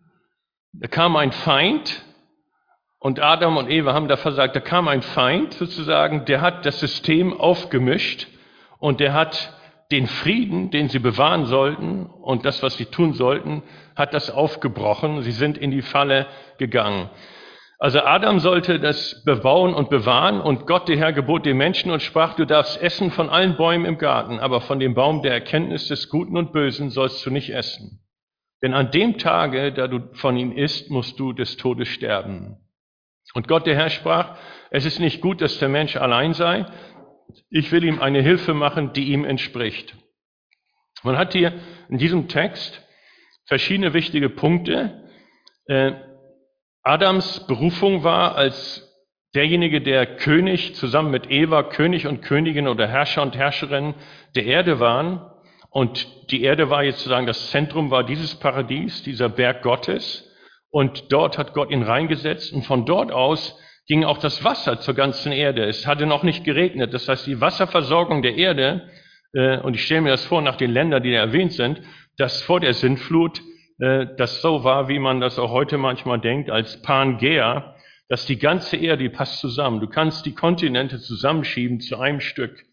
Da kam ein Feind, und Adam und Eva haben da versagt. Da kam ein Feind sozusagen, der hat das System aufgemischt und der hat den Frieden, den sie bewahren sollten und das, was sie tun sollten, hat das aufgebrochen. Sie sind in die Falle gegangen. Also Adam sollte das bebauen und bewahren, und Gott, der Herr, gebot dem Menschen und sprach: Du darfst essen von allen Bäumen im Garten, aber von dem Baum der Erkenntnis des Guten und Bösen sollst du nicht essen. Denn an dem Tage, da du von ihm isst, musst du des Todes sterben. Und Gott, der Herr, sprach: Es ist nicht gut, dass der Mensch allein sei. Ich will ihm eine Hilfe machen, die ihm entspricht. Man hat hier in diesem Text verschiedene wichtige Punkte. Äh, Adams Berufung war als derjenige, der König, zusammen mit Eva, König und Königin oder Herrscher und Herrscherin der Erde waren. Und die Erde war jetzt sozusagen, das Zentrum war dieses Paradies, dieser Berg Gottes. Und dort hat Gott ihn reingesetzt. Und von dort aus ging auch das Wasser zur ganzen Erde. Es hatte noch nicht geregnet. Das heißt, die Wasserversorgung der Erde, äh, und ich stelle mir das vor nach den Ländern, die da erwähnt sind, dass vor der Sintflut äh, das so war, wie man das auch heute manchmal denkt, als Pangea, dass die ganze Erde, die passt zusammen. Du kannst die Kontinente zusammenschieben zu einem Stück.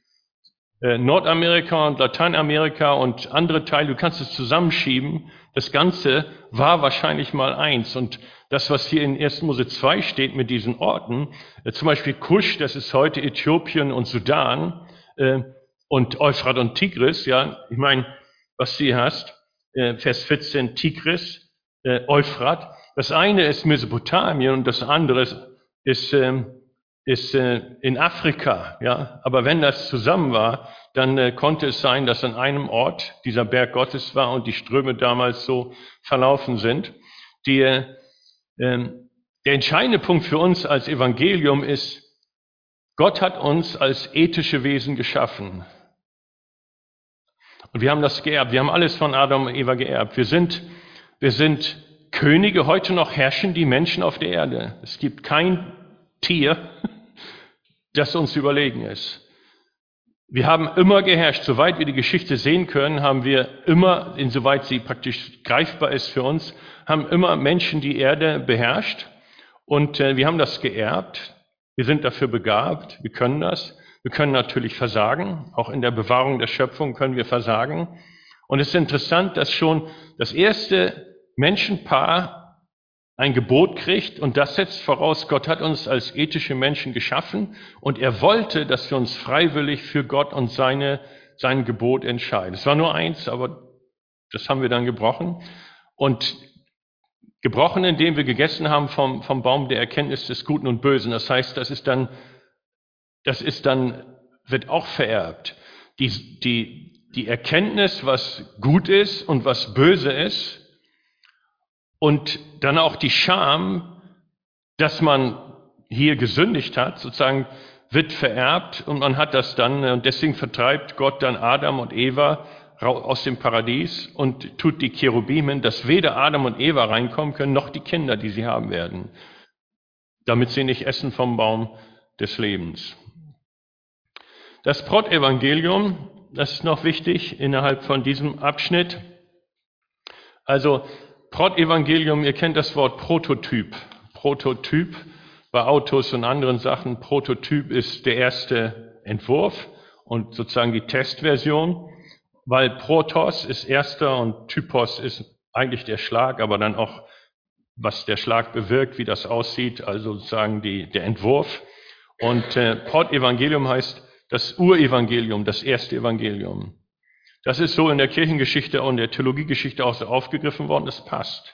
Nordamerika und Lateinamerika und andere Teile, du kannst es zusammenschieben. Das Ganze war wahrscheinlich mal eins. Und das, was hier in ersten Mose zwei steht mit diesen Orten, äh, zum Beispiel Kusch, das ist heute Äthiopien und Sudan, äh, und Euphrat und Tigris, ja, ich meine, was du hier hast, äh, Vers vierzehn, Tigris, äh, Euphrat. Das eine ist Mesopotamien und das andere ist, ist ähm, ist äh, in Afrika, ja. Aber wenn das zusammen war, dann äh, konnte es sein, dass an einem Ort dieser Berg Gottes war und die Ströme damals so verlaufen sind. Die, äh, der entscheidende Punkt für uns als Evangelium ist, Gott hat uns als ethische Wesen geschaffen. Und wir haben das geerbt. Wir haben alles von Adam und Eva geerbt. Wir sind, wir sind Könige. Heute noch herrschen die Menschen auf der Erde. Es gibt kein Tier, das uns überlegen ist. Wir haben immer geherrscht. Soweit wir die Geschichte sehen können, haben wir immer, insoweit sie praktisch greifbar ist für uns, haben immer Menschen die Erde beherrscht. Und äh, wir haben das geerbt. Wir sind dafür begabt. Wir können das. Wir können natürlich versagen. Auch in der Bewahrung der Schöpfung können wir versagen. Und es ist interessant, dass schon das erste Menschenpaar ein Gebot kriegt. Und das setzt voraus, Gott hat uns als ethische Menschen geschaffen. Und er wollte, dass wir uns freiwillig für Gott und seine, sein Gebot entscheiden. Es war nur eins, aber das haben wir dann gebrochen. Und gebrochen, indem wir gegessen haben vom, vom Baum der Erkenntnis des Guten und Bösen. Das heißt, das ist dann Das ist dann, wird auch vererbt. Die, die, die Erkenntnis, was gut ist und was böse ist. Und dann auch die Scham, dass man hier gesündigt hat, sozusagen, wird vererbt. Und man hat das dann, und deswegen vertreibt Gott dann Adam und Eva aus dem Paradies und tut die Cherubimen, dass weder Adam und Eva reinkommen können, noch die Kinder, die sie haben werden. Damit sie nicht essen vom Baum des Lebens. Das Protevangelium, das ist noch wichtig innerhalb von diesem Abschnitt. Also Protevangelium, ihr kennt das Wort Prototyp. Prototyp bei Autos und anderen Sachen. Prototyp ist der erste Entwurf und sozusagen die Testversion, weil Protos ist erster und Typos ist eigentlich der Schlag, aber dann auch, was der Schlag bewirkt, wie das aussieht, also sozusagen die, der Entwurf. Und äh, Protevangelium heißt das Urevangelium, das erste Evangelium. Das ist so in der Kirchengeschichte und der Theologiegeschichte auch so aufgegriffen worden, das passt.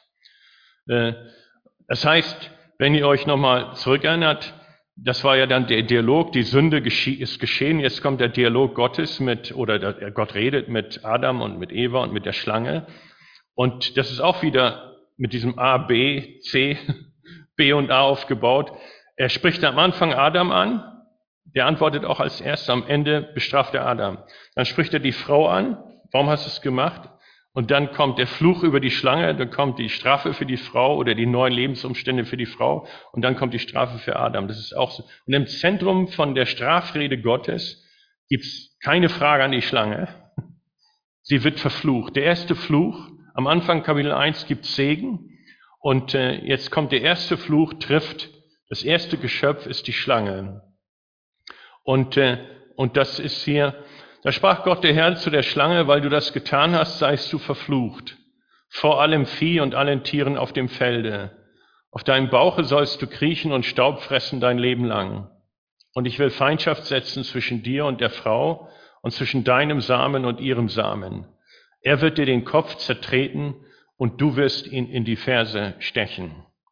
Das heißt, wenn ihr euch nochmal zurückerinnert, das war ja dann der Dialog, die Sünde ist geschehen, jetzt kommt der Dialog Gottes mit, oder der, Gott redet mit Adam und mit Eva und mit der Schlange. Und das ist auch wieder mit diesem A, B, C, B und A aufgebaut. Er spricht am Anfang Adam an. Der antwortet auch als Erster, am Ende bestraft er Adam. Dann spricht er die Frau an, warum hast du es gemacht? Und dann kommt der Fluch über die Schlange, dann kommt die Strafe für die Frau oder die neuen Lebensumstände für die Frau und dann kommt die Strafe für Adam. Das ist auch so. Und im Zentrum von der Strafrede Gottes gibt es keine Frage an die Schlange. Sie wird verflucht. Der erste Fluch, am Anfang Kapitel eins gibt es Segen und äh, jetzt kommt der erste Fluch, trifft, das erste Geschöpf ist die Schlange. Und, äh, und das ist hier, da sprach Gott der Herr zu der Schlange, weil du das getan hast, seist du verflucht. Vor allem Vieh und allen Tieren auf dem Felde. Auf deinem Bauche sollst du kriechen und Staub fressen dein Leben lang. Und ich will Feindschaft setzen zwischen dir und der Frau und zwischen deinem Samen und ihrem Samen. Er wird dir den Kopf zertreten und du wirst ihn in die Ferse stechen.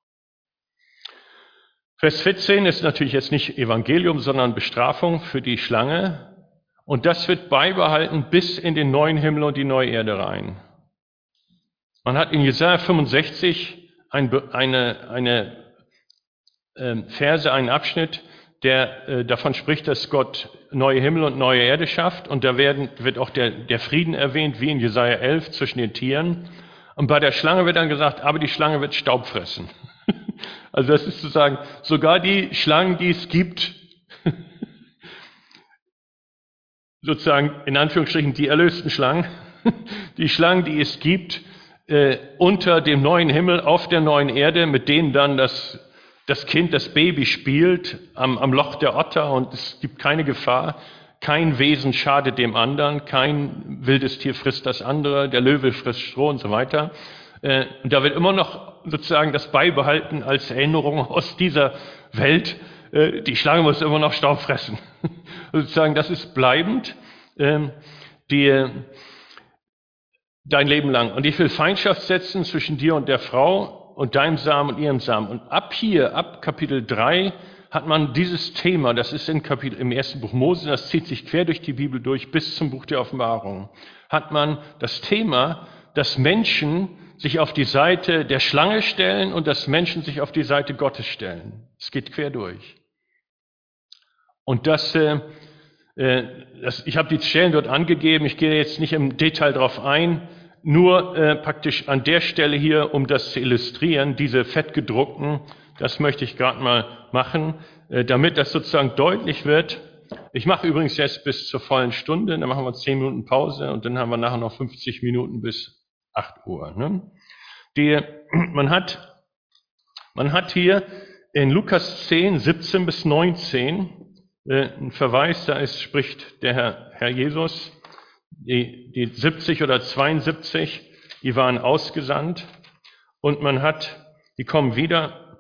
Vers vierzehn ist natürlich jetzt nicht Evangelium, sondern Bestrafung für die Schlange. Und das wird beibehalten bis in den neuen Himmel und die neue Erde rein. Man hat in Jesaja fünfundsechzig ein, eine, eine äh, Verse, einen Abschnitt, der äh, davon spricht, dass Gott neue Himmel und neue Erde schafft. Und da werden, wird auch der, der Frieden erwähnt, wie in Jesaja elf zwischen den Tieren. Und bei der Schlange wird dann gesagt, aber die Schlange wird Staub fressen. Also das ist sozusagen, sogar die Schlangen, die es gibt, sozusagen in Anführungsstrichen die erlösten Schlangen, die Schlangen, die es gibt, äh, unter dem neuen Himmel, auf der neuen Erde, mit denen dann das, das Kind, das Baby spielt, am, am Loch der Otter und es gibt keine Gefahr, kein Wesen schadet dem anderen, kein wildes Tier frisst das andere, der Löwe frisst Stroh und so weiter. Äh, und da wird immer noch sozusagen das beibehalten als Erinnerung aus dieser Welt. Äh, die Schlange muss immer noch Staub fressen. Sozusagen, das ist bleibend, äh, die, dein Leben lang. Und ich will Feindschaft setzen zwischen dir und der Frau und deinem Samen und ihrem Samen. Und ab hier, ab Kapitel drei, hat man dieses Thema, das ist in Kapitel, im ersten Buch Mose, das zieht sich quer durch die Bibel durch bis zum Buch der Offenbarung, hat man das Thema, dass Menschen sich auf die Seite der Schlange stellen und dass Menschen sich auf die Seite Gottes stellen. Es geht quer durch. Und das, äh, das ich habe die Stellen dort angegeben, ich gehe jetzt nicht im Detail darauf ein, nur äh, praktisch an der Stelle hier, um das zu illustrieren, diese fettgedruckten, das möchte ich gerade mal machen, äh, damit das sozusagen deutlich wird. Ich mache übrigens jetzt bis zur vollen Stunde, dann machen wir zehn Minuten Pause und dann haben wir nachher noch fünfzig Minuten bis acht Uhr. Ne? Die, man hat, man hat hier in Lukas zehn, siebzehn bis neunzehn äh, einen Verweis, da ist, spricht der Herr, Herr Jesus, die, die siebzig oder zweiundsiebzig, die waren ausgesandt und man hat, die kommen wieder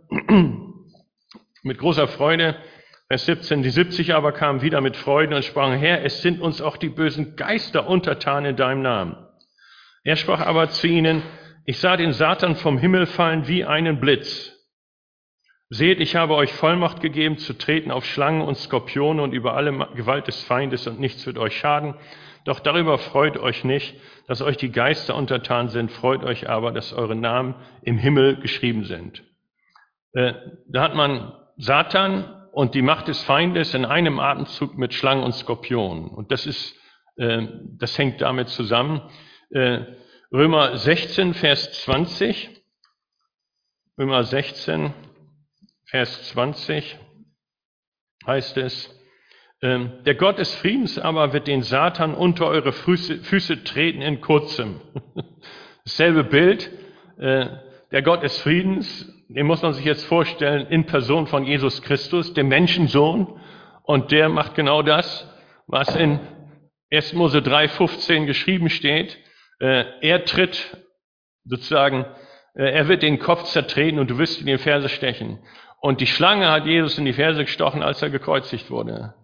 mit großer Freude. Vers siebzehn, die siebzig aber kamen wieder mit Freuden und sprachen, Herr, es sind uns auch die bösen Geister untertan in deinem Namen. Er sprach aber zu ihnen, ich sah den Satan vom Himmel fallen wie einen Blitz. Seht, ich habe euch Vollmacht gegeben, zu treten auf Schlangen und Skorpione und über alle Gewalt des Feindes und nichts wird euch schaden. Doch darüber freut euch nicht, dass euch die Geister untertan sind, freut euch aber, dass eure Namen im Himmel geschrieben sind. Äh, da hat man Satan und die Macht des Feindes in einem Atemzug mit Schlangen und Skorpionen. Und das ist, äh, das hängt damit zusammen. Äh, Römer sechzehn, Vers zwanzig. Römer sechzehn, Vers zwanzig heißt es, äh, der Gott des Friedens aber wird den Satan unter eure Füße, Füße treten in kurzem. Dasselbe Bild, äh, der Gott des Friedens, den muss man sich jetzt vorstellen, in Person von Jesus Christus, dem Menschensohn. Und der macht genau das, was in erster Mose drei, fünfzehn geschrieben steht. Er tritt sozusagen, er wird den Kopf zertreten und du wirst in die Ferse stechen. Und die Schlange hat Jesus in die Ferse gestochen, als er gekreuzigt wurde.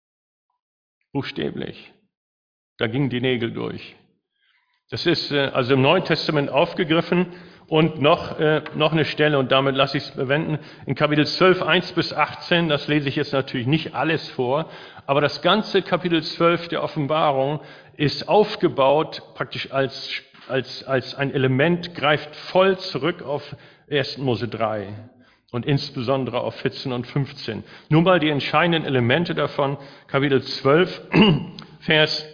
Buchstäblich. Da gingen die Nägel durch. Das ist also im Neuen Testament aufgegriffen. Und noch, äh, noch eine Stelle, und damit lasse ich es bewenden, in Kapitel zwölf, eins bis achtzehn, das lese ich jetzt natürlich nicht alles vor, aber das ganze Kapitel zwölf der Offenbarung ist aufgebaut, praktisch als, als, als ein Element, greift voll zurück auf erster Mose drei und insbesondere auf vierzehn und fünfzehn. Nur mal die entscheidenden Elemente davon, Kapitel zwölf, Vers,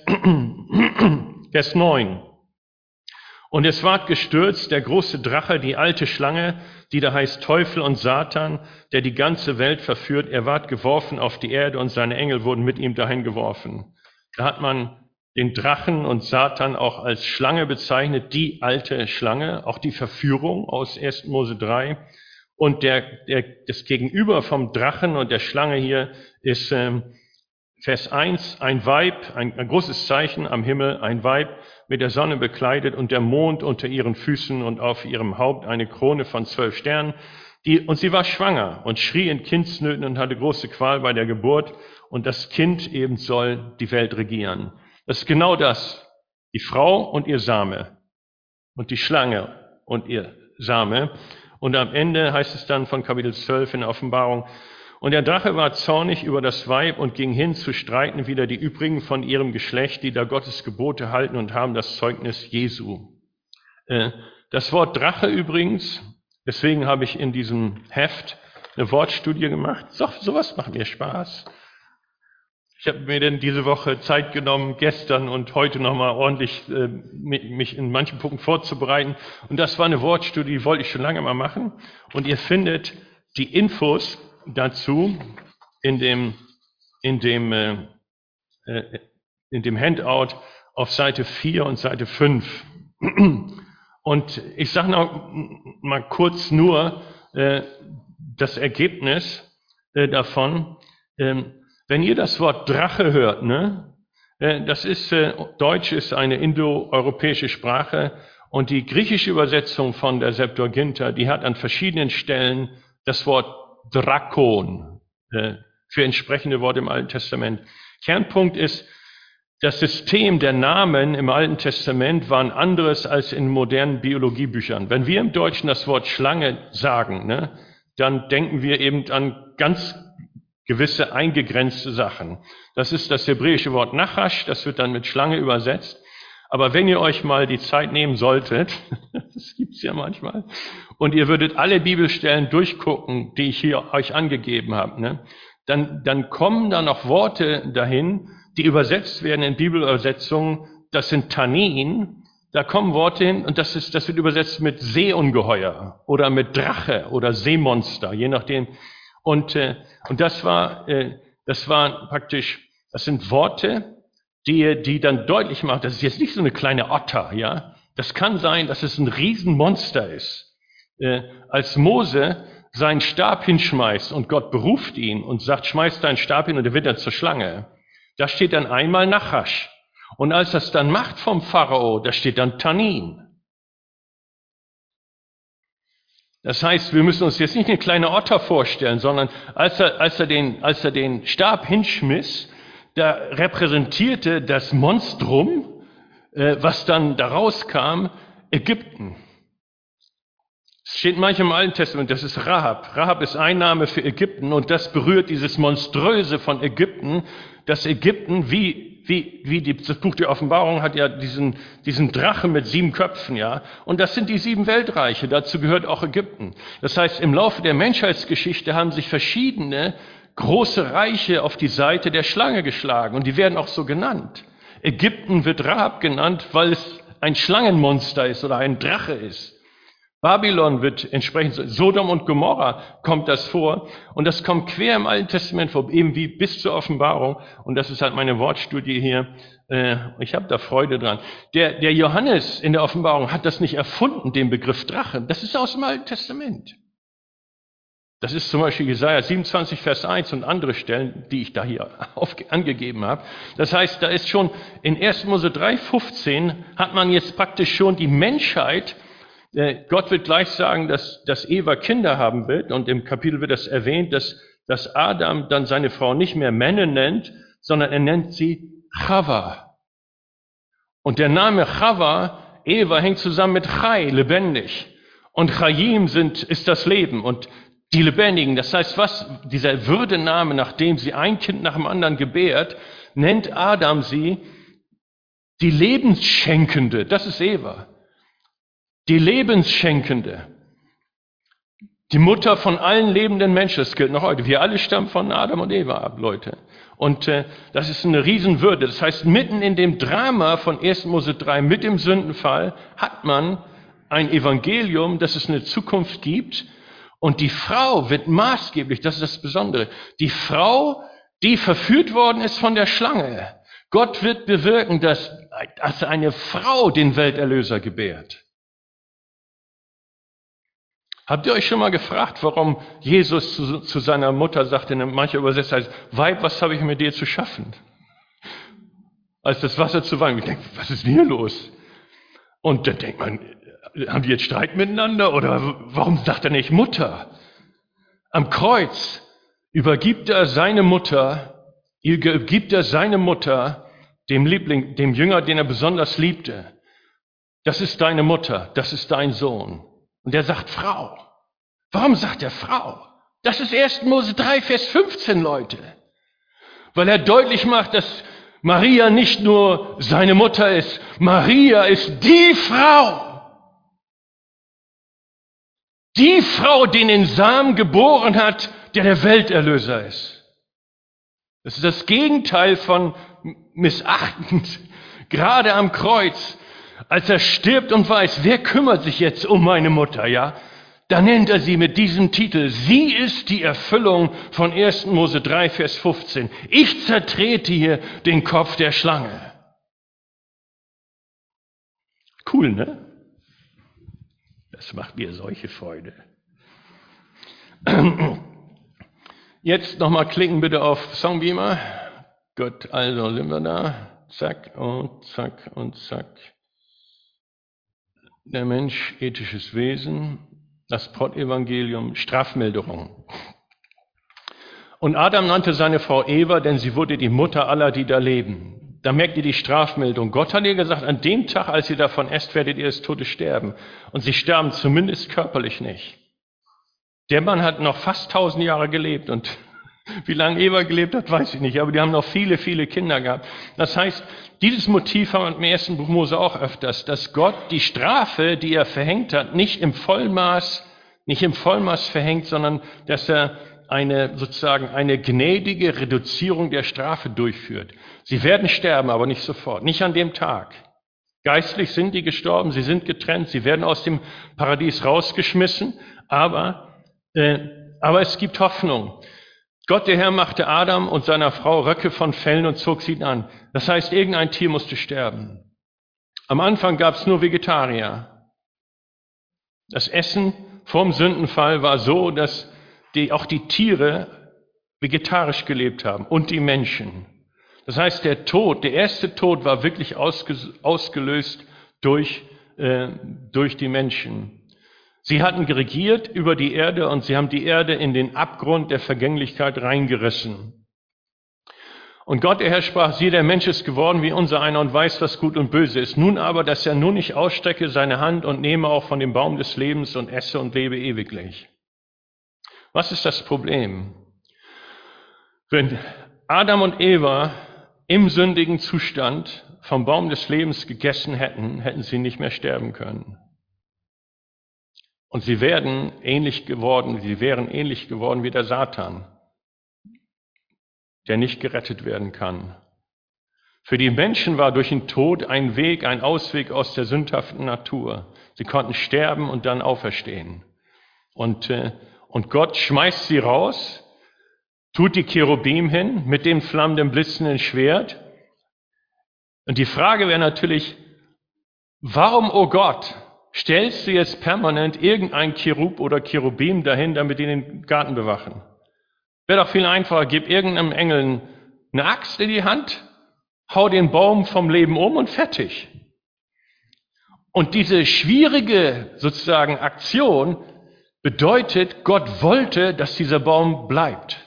Vers neun. Und es ward gestürzt, der große Drache, die alte Schlange, die da heißt Teufel und Satan, der die ganze Welt verführt. Er ward geworfen auf die Erde und seine Engel wurden mit ihm dahin geworfen. Da hat man den Drachen und Satan auch als Schlange bezeichnet, die alte Schlange, auch die Verführung aus erster Mose drei. Und der, der, das Gegenüber vom Drachen und der Schlange hier ist ähm, Vers eins, ein Weib, ein, ein großes Zeichen am Himmel, ein Weib, mit der Sonne bekleidet und der Mond unter ihren Füßen und auf ihrem Haupt eine Krone von zwölf Sternen. Die, und sie war schwanger und schrie in Kindsnöten und hatte große Qual bei der Geburt. Und das Kind eben soll die Welt regieren. Das ist genau das. Die Frau und ihr Same. Und die Schlange und ihr Same. Und am Ende heißt es dann von Kapitel zwölf in der Offenbarung, und der Drache war zornig über das Weib und ging hin zu streiten wieder die übrigen von ihrem Geschlecht, die da Gottes Gebote halten und haben das Zeugnis Jesu. Das Wort Drache übrigens, deswegen habe ich in diesem Heft eine Wortstudie gemacht. So, sowas macht mir Spaß. Ich habe mir denn diese Woche Zeit genommen, gestern und heute nochmal ordentlich äh, mich in manchen Punkten vorzubereiten. Und das war eine Wortstudie, die wollte ich schon lange mal machen. Und ihr findet die Infos dazu in dem, in dem, äh, in dem Handout auf Seite vier und Seite fünf. Und ich sage noch mal kurz nur äh, das Ergebnis äh, davon. Ähm, wenn ihr das Wort Drache hört, ne, äh, das ist, äh, Deutsch ist eine indoeuropäische Sprache und die griechische Übersetzung von der Septuaginta, die hat an verschiedenen Stellen das Wort Drakon äh, für entsprechende Worte im Alten Testament. Kernpunkt ist, das System der Namen im Alten Testament war ein anderes als in modernen Biologiebüchern. Wenn wir im Deutschen das Wort Schlange sagen, ne, dann denken wir eben an ganz gewisse eingegrenzte Sachen. Das ist das hebräische Wort Nachash, das wird dann mit Schlange übersetzt. Aber wenn ihr euch mal die Zeit nehmen solltet, das gibt's ja manchmal, und ihr würdet alle Bibelstellen durchgucken, die ich hier euch angegeben habe, ne, dann, dann kommen da noch Worte dahin, die übersetzt werden in Bibelübersetzungen. Das sind Tannin. Da kommen Worte hin und das ist, das wird übersetzt mit Seeungeheuer oder mit Drache oder Seemonster, je nachdem. Und, äh, und das war, äh, das war praktisch, das sind Worte, die, die dann deutlich machen, das ist jetzt nicht so eine kleine Otter, ja. Das kann sein, dass es ein Riesenmonster ist. Äh, als Mose seinen Stab hinschmeißt und Gott beruft ihn und sagt, schmeiß deinen Stab hin und er wird dann zur Schlange. Da steht dann einmal Nachasch. Und als das dann macht vom Pharao, da steht dann Tannin. Das heißt, wir müssen uns jetzt nicht eine kleine Otter vorstellen, sondern als er, als er, den, als er den Stab hinschmiss, da repräsentierte das Monstrum, äh, was dann daraus kam, Ägypten. Es steht manchmal im Alten Testament, das ist Rahab. Rahab ist ein Name für Ägypten und das berührt dieses Monströse von Ägypten, dass Ägypten wie Wie, wie die, das Buch der Offenbarung hat ja diesen, diesen Drachen mit sieben Köpfen, ja. Und das sind die sieben Weltreiche. Dazu gehört auch Ägypten. Das heißt, im Laufe der Menschheitsgeschichte haben sich verschiedene große Reiche auf die Seite der Schlange geschlagen. Und die werden auch so genannt. Ägypten wird Rahab genannt, weil es ein Schlangenmonster ist oder ein Drache ist. Babylon wird entsprechend, Sodom und Gomorra kommt das vor und das kommt quer im Alten Testament vor, eben wie bis zur Offenbarung und das ist halt meine Wortstudie hier. Ich habe da Freude dran. Der, der Johannes in der Offenbarung hat das nicht erfunden, den Begriff Drache. Das ist aus dem Alten Testament. Das ist zum Beispiel Jesaja siebenundzwanzig, Vers eins und andere Stellen, die ich da hier auf, angegeben habe. Das heißt, da ist schon in ersten Mose drei, fünfzehn hat man jetzt praktisch schon die Menschheit. Gott wird gleich sagen, dass, dass Eva Kinder haben wird und im Kapitel wird das erwähnt, dass, dass Adam dann seine Frau nicht mehr Männe nennt, sondern er nennt sie Chava. Und der Name Chava, Eva, hängt zusammen mit Chai, lebendig. Und Chaim sind, ist das Leben und die Lebendigen. Das heißt, was dieser Würdename, nachdem sie ein Kind nach dem anderen gebärt, nennt Adam sie die Lebensschenkende. Das ist Eva. Die Lebensschenkende, die Mutter von allen lebenden Menschen, das gilt noch heute. Wir alle stammen von Adam und Eva ab, Leute. Und äh, das ist eine Riesenwürde. Das heißt, mitten in dem Drama von ersten Mose drei, mit dem Sündenfall, hat man ein Evangelium, dass es eine Zukunft gibt. Und die Frau wird maßgeblich, das ist das Besondere, die Frau, die verführt worden ist von der Schlange. Gott wird bewirken, dass, dass eine Frau den Welterlöser gebärt. Habt ihr euch schon mal gefragt, warum Jesus zu, zu seiner Mutter sagte, in mancher Übersetzer heißt, Weib, was habe ich mit dir zu schaffen? Als das Wasser zu weinen. Ich denke, was ist denn hier los? Und dann denkt man, haben die jetzt Streit miteinander oder warum sagt er nicht Mutter? Am Kreuz übergibt er seine Mutter, übergibt er seine Mutter dem Liebling, dem Jünger, den er besonders liebte. Das ist deine Mutter, das ist dein Sohn. Und er sagt Frau. Warum sagt er Frau? Das ist ersten Mose drei, Vers fünfzehn, Leute. Weil er deutlich macht, dass Maria nicht nur seine Mutter ist. Maria ist die Frau. Die Frau, die den Samen geboren hat, der der Welterlöser ist. Das ist das Gegenteil von missachtend. Gerade am Kreuz. Als er stirbt und weiß, wer kümmert sich jetzt um meine Mutter, ja? Da nennt er sie mit diesem Titel. Sie ist die Erfüllung von ersten Mose drei, Vers fünfzehn. Ich zertrete hier den Kopf der Schlange. Cool, ne? Das macht mir solche Freude. Jetzt nochmal klicken bitte auf Songbeamer. Gut, also sind wir da. Zack und zack und zack. Der Mensch, ethisches Wesen, das Pottevangelium, Strafmilderung. Und Adam nannte seine Frau Eva, denn sie wurde die Mutter aller, die da leben. Da merkt ihr die Strafmilderung. Gott hat ihr gesagt, an dem Tag, als ihr davon esst, werdet ihr des Todes sterben. Und sie sterben zumindest körperlich nicht. Der Mann hat noch fast tausend Jahre gelebt und wie lange Eva gelebt hat, weiß ich nicht, aber die haben noch viele, viele Kinder gehabt. Das heißt, dieses Motiv haben wir im ersten Buch Mose auch öfters, dass Gott die Strafe, die er verhängt hat, nicht im Vollmaß, nicht im Vollmaß verhängt, sondern dass er eine sozusagen eine gnädige Reduzierung der Strafe durchführt. Sie werden sterben, aber nicht sofort, nicht an dem Tag. Geistlich sind die gestorben, sie sind getrennt, sie werden aus dem Paradies rausgeschmissen, aber, äh, aber es gibt Hoffnung. Gott, der Herr, machte Adam und seiner Frau Röcke von Fellen und zog sie an. Das heißt, irgendein Tier musste sterben. Am Anfang gab es nur Vegetarier. Das Essen vorm Sündenfall war so, dass die, auch die Tiere vegetarisch gelebt haben und die Menschen. Das heißt, der Tod, der erste Tod war wirklich ausge, ausgelöst durch, äh, durch die Menschen. Sie hatten regiert über die Erde und sie haben die Erde in den Abgrund der Vergänglichkeit reingerissen. Und Gott, der Herr, sprach, siehe, der Mensch ist geworden wie unser einer und weiß, was gut und böse ist. Nun aber, dass er nun nicht ausstrecke seine Hand und nehme auch von dem Baum des Lebens und esse und lebe ewiglich. Was ist das Problem? Wenn Adam und Eva im sündigen Zustand vom Baum des Lebens gegessen hätten, hätten sie nicht mehr sterben können. Und sie werden ähnlich geworden, sie wären ähnlich geworden wie der Satan, der nicht gerettet werden kann. Für die Menschen war durch den Tod ein Weg, ein Ausweg aus der sündhaften Natur. Sie konnten sterben und dann auferstehen. Und, äh, und Gott schmeißt sie raus, tut die Cherubim hin mit dem flammenden, blitzenden Schwert. Und die Frage wäre natürlich, warum, oh Gott, stellst du jetzt permanent irgendein Cherub oder Cherubim dahin, damit die den Garten bewachen? Wäre doch viel einfacher, gib irgendeinem Engel eine Axt in die Hand, hau den Baum vom Leben um und fertig. Und diese schwierige sozusagen Aktion bedeutet, Gott wollte, dass dieser Baum bleibt.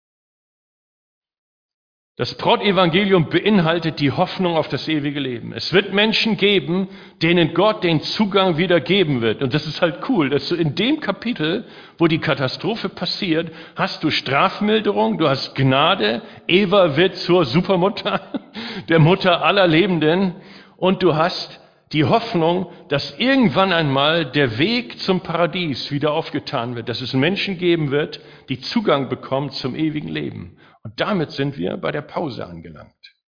Das Brautevangelium beinhaltet die Hoffnung auf das ewige Leben. Es wird Menschen geben, denen Gott den Zugang wieder geben wird. Und das ist halt cool, dass du in dem Kapitel, wo die Katastrophe passiert, hast du Strafmilderung, du hast Gnade, Eva wird zur Supermutter, der Mutter aller Lebenden, und du hast die Hoffnung, dass irgendwann einmal der Weg zum Paradies wieder aufgetan wird, dass es Menschen geben wird, die Zugang bekommen zum ewigen Leben. Und damit sind wir bei der Pause angelangt.